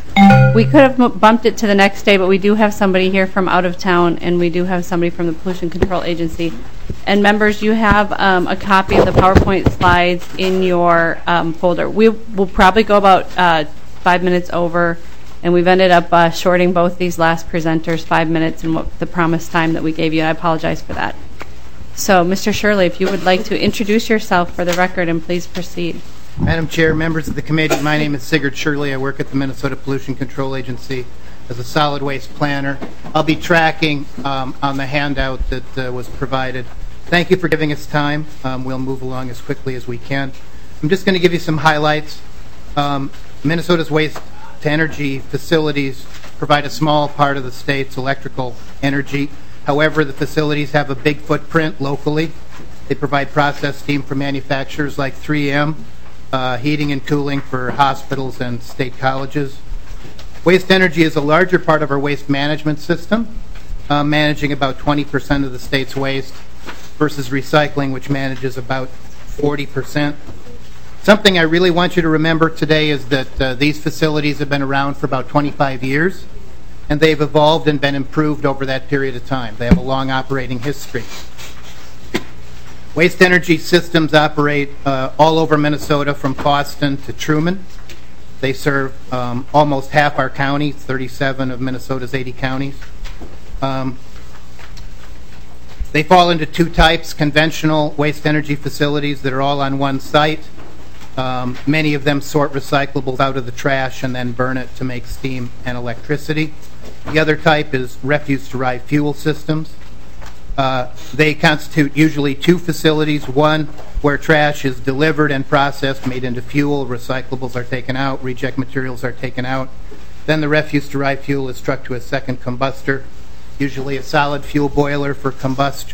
we could have m- bumped it to the next day, but we do have somebody here from out of town, and we do have somebody from the Pollution Control Agency. And members, you have um, a copy of the PowerPoint slides in your um, folder. We will probably go about uh, five minutes over. And we've ended up uh, shorting both these last presenters five minutes in what the promised time that we gave you. And I apologize for that. So, Mister Shirley, if you would like to introduce yourself for the record, and please proceed. Madam Chair, members of the committee, my name is Sigurd Shirley. I work at the Minnesota Pollution Control Agency as a solid waste planner. I'll be tracking um, on the handout that uh, was provided. Thank you for giving us time. Um, we'll move along as quickly as we can. I'm just going to give you some highlights. Um, Minnesota's waste to energy facilities provide a small part of the state's electrical energy. However, the facilities have a big footprint locally. They provide processed steam for manufacturers like three M, uh, heating and cooling for hospitals and state colleges. Waste energy is a larger part of our waste management system, uh, managing about twenty percent of the state's waste versus recycling, which manages about forty percent. Something I really want you to remember today is that uh, these facilities have been around for about twenty-five years, and they've evolved and been improved over that period of time. They have a long operating history. Waste energy systems operate uh, all over Minnesota from Boston to Truman. They serve um, almost half our counties, thirty-seven of Minnesota's eighty counties. Um, they fall into two types: conventional waste energy facilities that are all on one site. Um, many of them sort recyclables out of the trash and then burn it to make steam and electricity. The other type is refuse-derived fuel systems. Uh, they constitute usually two facilities, one where trash is delivered and processed, made into fuel, recyclables are taken out, reject materials are taken out. Then the refuse-derived fuel is trucked to a second combustor, usually a solid fuel boiler for combustion.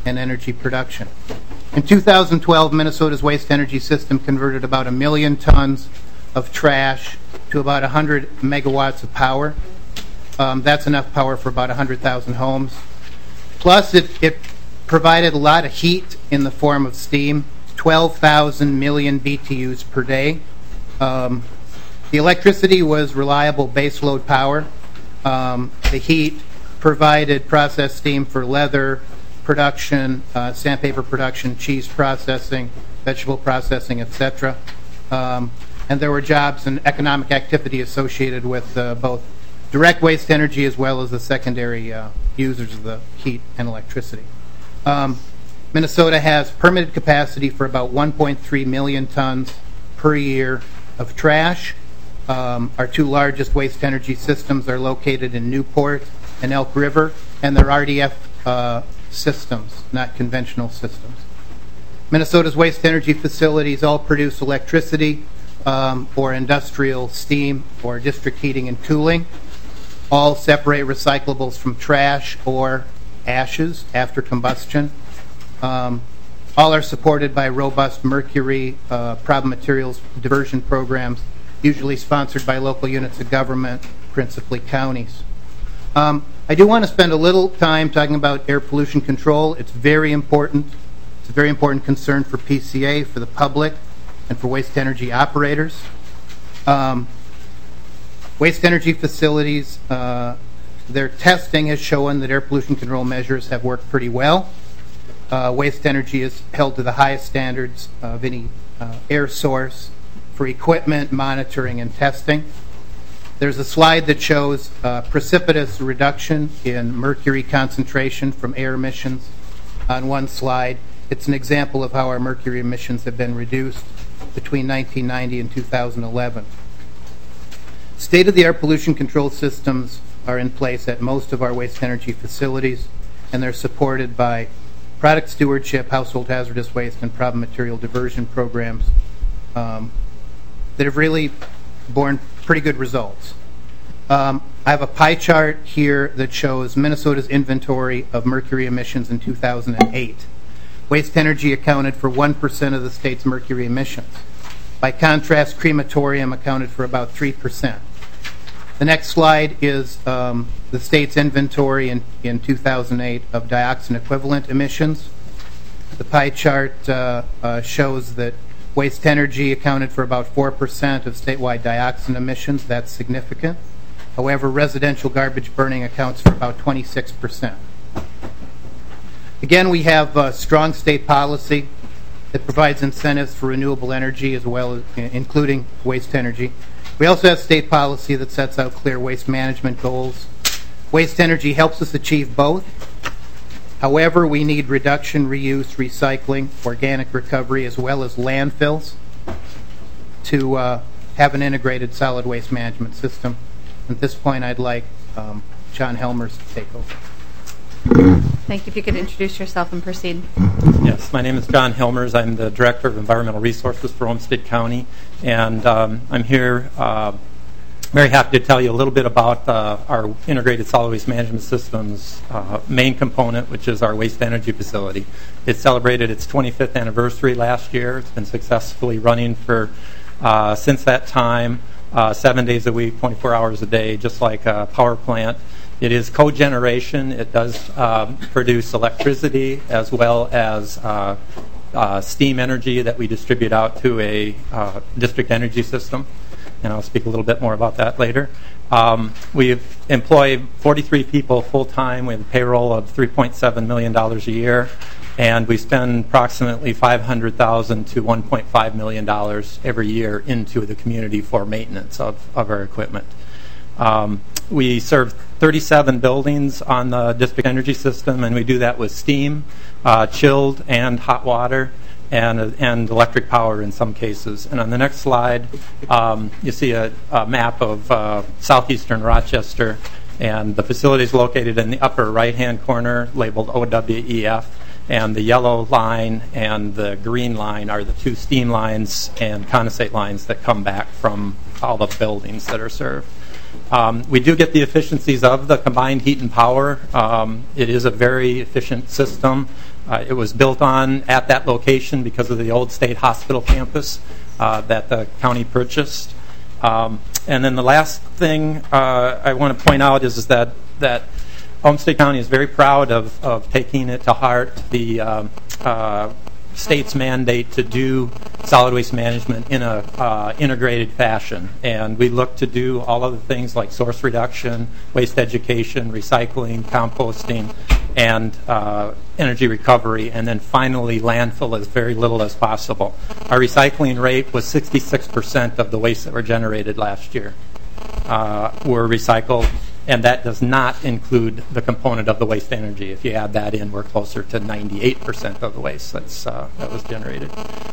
and energy production. In two thousand twelve, Minnesota's waste energy system converted about a million tons of trash to about one hundred megawatts of power. Um, that's enough power for about one hundred thousand homes. Plus, it, it provided a lot of heat in the form of steam, twelve thousand million B T Us per day. Um, the electricity was reliable baseload power. Um, the heat provided processed steam for leather production, uh, sandpaper production, cheese processing, vegetable processing, et cetera. Um, and there were jobs and economic activity associated with uh, both direct waste energy as well as the secondary uh, users of the heat and electricity. Um, Minnesota has permitted capacity for about one point three million tons per year of trash. Um, our two largest waste energy systems are located in Newport and Elk River, and they're R D F uh, systems, not conventional systems. Minnesota's waste energy facilities all produce electricity um, or industrial steam or district heating and cooling. All separate recyclables from trash or ashes after combustion. Um, all are supported by robust mercury uh, problem materials diversion programs, usually sponsored by local units of government, principally counties. Um, I do want to spend a little time talking about air pollution control. It's very important. It's a very important concern for P C A, for the public, and for waste energy operators. Um, waste energy facilities, uh, their testing has shown that air pollution control measures have worked pretty well. Uh, waste energy is held to the highest standards of any uh, air source for equipment, monitoring, and testing. There's a slide that shows uh, precipitous reduction in mercury concentration from air emissions on one slide. It's an example of how our mercury emissions have been reduced between nineteen ninety and two thousand eleven. State-of-the-art pollution control systems are in place at most of our waste energy facilities, and they're supported by product stewardship, household hazardous waste, and problem material diversion programs um, that have really borne pretty good results. Um, I have a pie chart here that shows Minnesota's inventory of mercury emissions in two thousand eight. Waste energy accounted for one percent of the state's mercury emissions. By contrast, crematorium accounted for about three percent. The next slide is um, the state's inventory in, in two thousand eight of dioxin equivalent emissions. The pie chart uh, uh, shows that waste energy accounted for about four percent of statewide dioxin emissions. That's significant. However, residential garbage burning accounts for about twenty-six percent. Again, we have uh, strong state policy that provides incentives for renewable energy as well as including waste energy. We also have state policy that sets out clear waste management goals. Waste energy helps us achieve both. However, we need reduction, reuse, recycling, organic recovery, as well as landfills to uh, have an integrated solid waste management system. At this point, I'd like um, John Helmers to take over. Thank you. If you could introduce yourself and proceed. Yes, my name is John Helmers. I'm the Director of Environmental Resources for Olmsted County, and um, I'm here uh, very happy to tell you a little bit about uh, our integrated solid waste management system's uh, main component, which is our waste energy facility. It celebrated its twenty-fifth anniversary last year. It's been successfully running for uh, since that time, uh, seven days a week, twenty-four hours a day, just like a power plant. It is cogeneration. It does uh, produce electricity as well as uh, uh, steam energy that we distribute out to a uh, district energy system. And I'll speak a little bit more about that later. Um, we employ forty-three people full-time. We have a payroll of three point seven million dollars a year. And we spend approximately five hundred thousand dollars to one point five million dollars every year into the community for maintenance of, of our equipment. Um, we serve thirty-seven buildings on the district energy system, and we do that with steam, uh, chilled and hot water, and, uh, and electric power in some cases. And on the next slide, um, you see a, a map of uh, southeastern Rochester, and the facility is located in the upper right-hand corner, labeled O W E F, and the yellow line and the green line are the two steam lines and condensate lines that come back from all the buildings that are served. Um, we do get the efficiencies of the combined heat and power. Um, it is a very efficient system. Uh, it was built on at that location because of the old state hospital campus uh, that the county purchased. Um, and then the last thing uh, I want to point out is, is that, that Olmsted County is very proud of, of taking it to heart the um, uh, state's mandate to do solid waste management in a uh, integrated fashion. And we look to do all of the things like source reduction, waste education, recycling, composting, and uh, energy recovery, and then finally landfill as very little as possible. Our recycling rate was sixty-six percent of the waste that were generated last year uh, were recycled, and that does not include the component of the waste energy. If you add that in, we're closer to ninety-eight percent of the waste that's, uh, that was generated.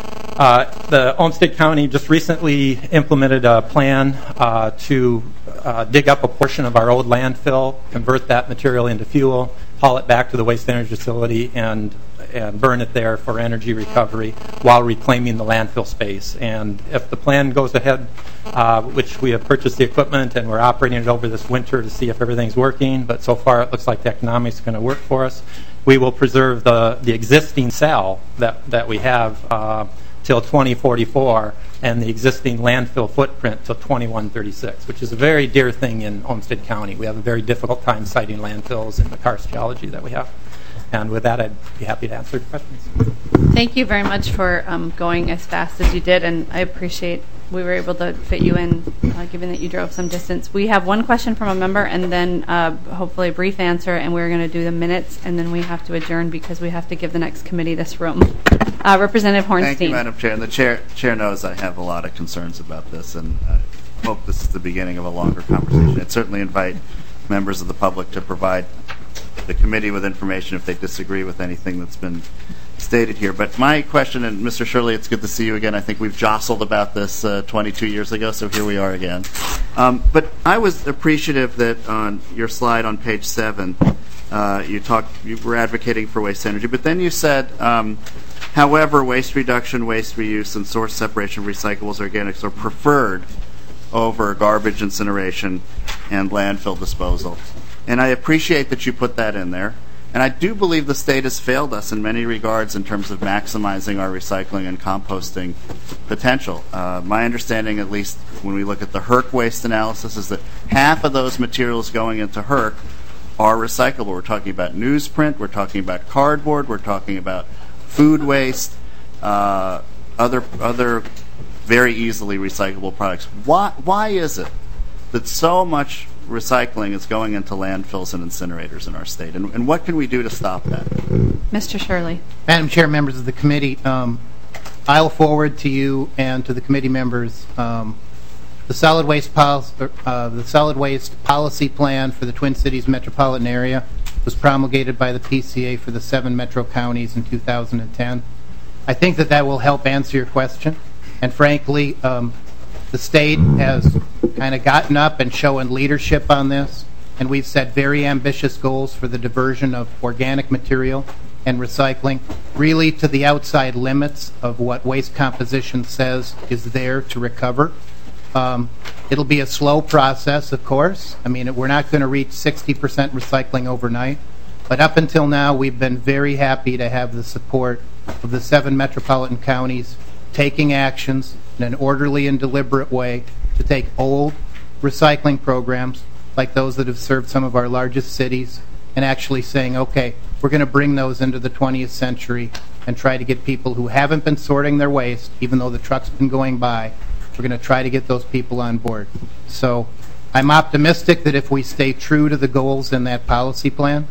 Uh, the Olmsted County just recently implemented a plan uh, to uh, dig up a portion of our old landfill, convert that material into fuel, haul it back to the waste energy facility, and and burn it there for energy recovery while reclaiming the landfill space. And if the plan goes ahead, uh, which we have purchased the equipment and we're operating it over this winter to see if everything's working, but so far it looks like the economics are going to work for us, we will preserve the, the existing cell that, that we have uh, till twenty forty-four and the existing landfill footprint till twenty-one thirty-six, which is a very dear thing in Olmsted County. We have a very difficult time siting landfills in the karst geology that we have. And with that, I'd be happy to answer questions. Thank you very much for um, going as fast as you did, and I appreciate we were able to fit you in, uh, given that you drove some distance. We have one question from a member, and then uh, hopefully a brief answer, and we're going to do the minutes, and then we have to adjourn because we have to give the next committee this room. Uh, Representative Hornstein. Thank you, Madam Chair. And the chair, chair knows I have a lot of concerns about this, and I hope this is the beginning of a longer conversation. I'd certainly invite members of the public to provide the committee with information if they disagree with anything that's been stated here. But my question, and Mister Shirley, it's good to see you again. I think we've jostled about this uh, twenty-two years ago, so here we are again. Um, but I was appreciative that on your slide on page seven, uh, you talked, you were advocating for waste energy, but then you said, um, however, waste reduction, waste reuse, and source separation of recyclables or organics are preferred over garbage incineration and landfill disposal. And I appreciate that you put that in there. And I do believe the state has failed us in many regards in terms of maximizing our recycling and composting potential. Uh, my understanding, at least when we look at the Herc waste analysis, is that half of those materials going into Herc are recyclable. We're talking about newsprint, we're talking about cardboard, we're talking about food waste, uh, other other very easily recyclable products. Why, why is it that so much recycling is going into landfills and incinerators in our state, and, and what can we do to stop that? Mister Shirley. Madam Chair, members of the committee, um, I'll forward to you and to the committee members um, the solid waste policy, uh, the solid waste policy plan for the Twin Cities metropolitan area was promulgated by the P C A for the seven metro counties in two thousand ten. I think that that will help answer your question, and frankly, um, the state has kind of gotten up and shown leadership on this, and we've set very ambitious goals for the diversion of organic material and recycling, really to the outside limits of what waste composition says is there to recover. Um, it'll be a slow process, of course. I mean, we're not going to reach sixty percent recycling overnight, but up until now, we've been very happy to have the support of the seven metropolitan counties taking actions in an orderly and deliberate way to take old recycling programs like those that have served some of our largest cities and actually saying, okay, we're going to bring those into the twentieth century and try to get people who haven't been sorting their waste, even though the truck's been going by, we're going to try to get those people on board. So I'm optimistic that if we stay true to the goals in that policy plan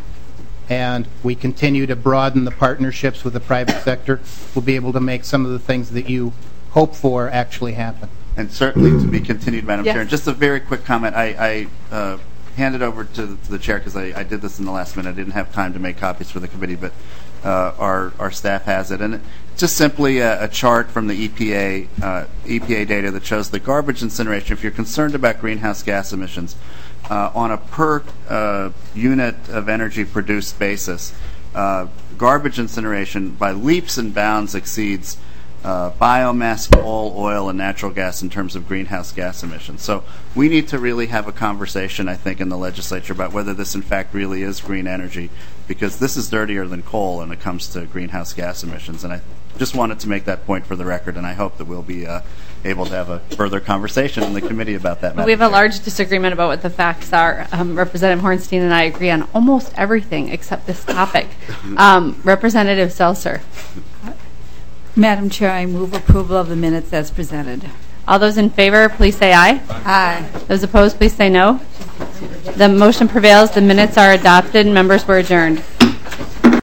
and we continue to broaden the partnerships with the private sector, we'll be able to make some of the things that you hope for actually happen. And certainly to be continued, Madam Yes. Chair. And just a very quick comment. I, I uh, handed over to the, to the chair because I, I did this in the last minute. I didn't have time to make copies for the committee, but uh, our our staff has it. And it's just simply a, a chart from the E P A uh, E P A data that shows that garbage incineration, if you're concerned about greenhouse gas emissions, uh, on a per uh, unit of energy produced basis, uh, garbage incineration by leaps and bounds exceeds uh, biomass, coal, oil, and natural gas in terms of greenhouse gas emissions. So we need to really have a conversation, I think, in the legislature about whether this in fact really is green energy, because this is dirtier than coal when it comes to greenhouse gas emissions. And I just wanted to make that point for the record, and I hope that we'll be uh, able to have a further conversation in the committee about that. We have a large disagreement about what the facts are. Um, Representative Hornstein and I agree on almost everything except this topic. Um, Representative Seltzer. Madam Chair, I move approval of the minutes as presented. All those in favor, please say aye. Aye. Those opposed, please say no. The motion prevails. The minutes are adopted. Members were adjourned.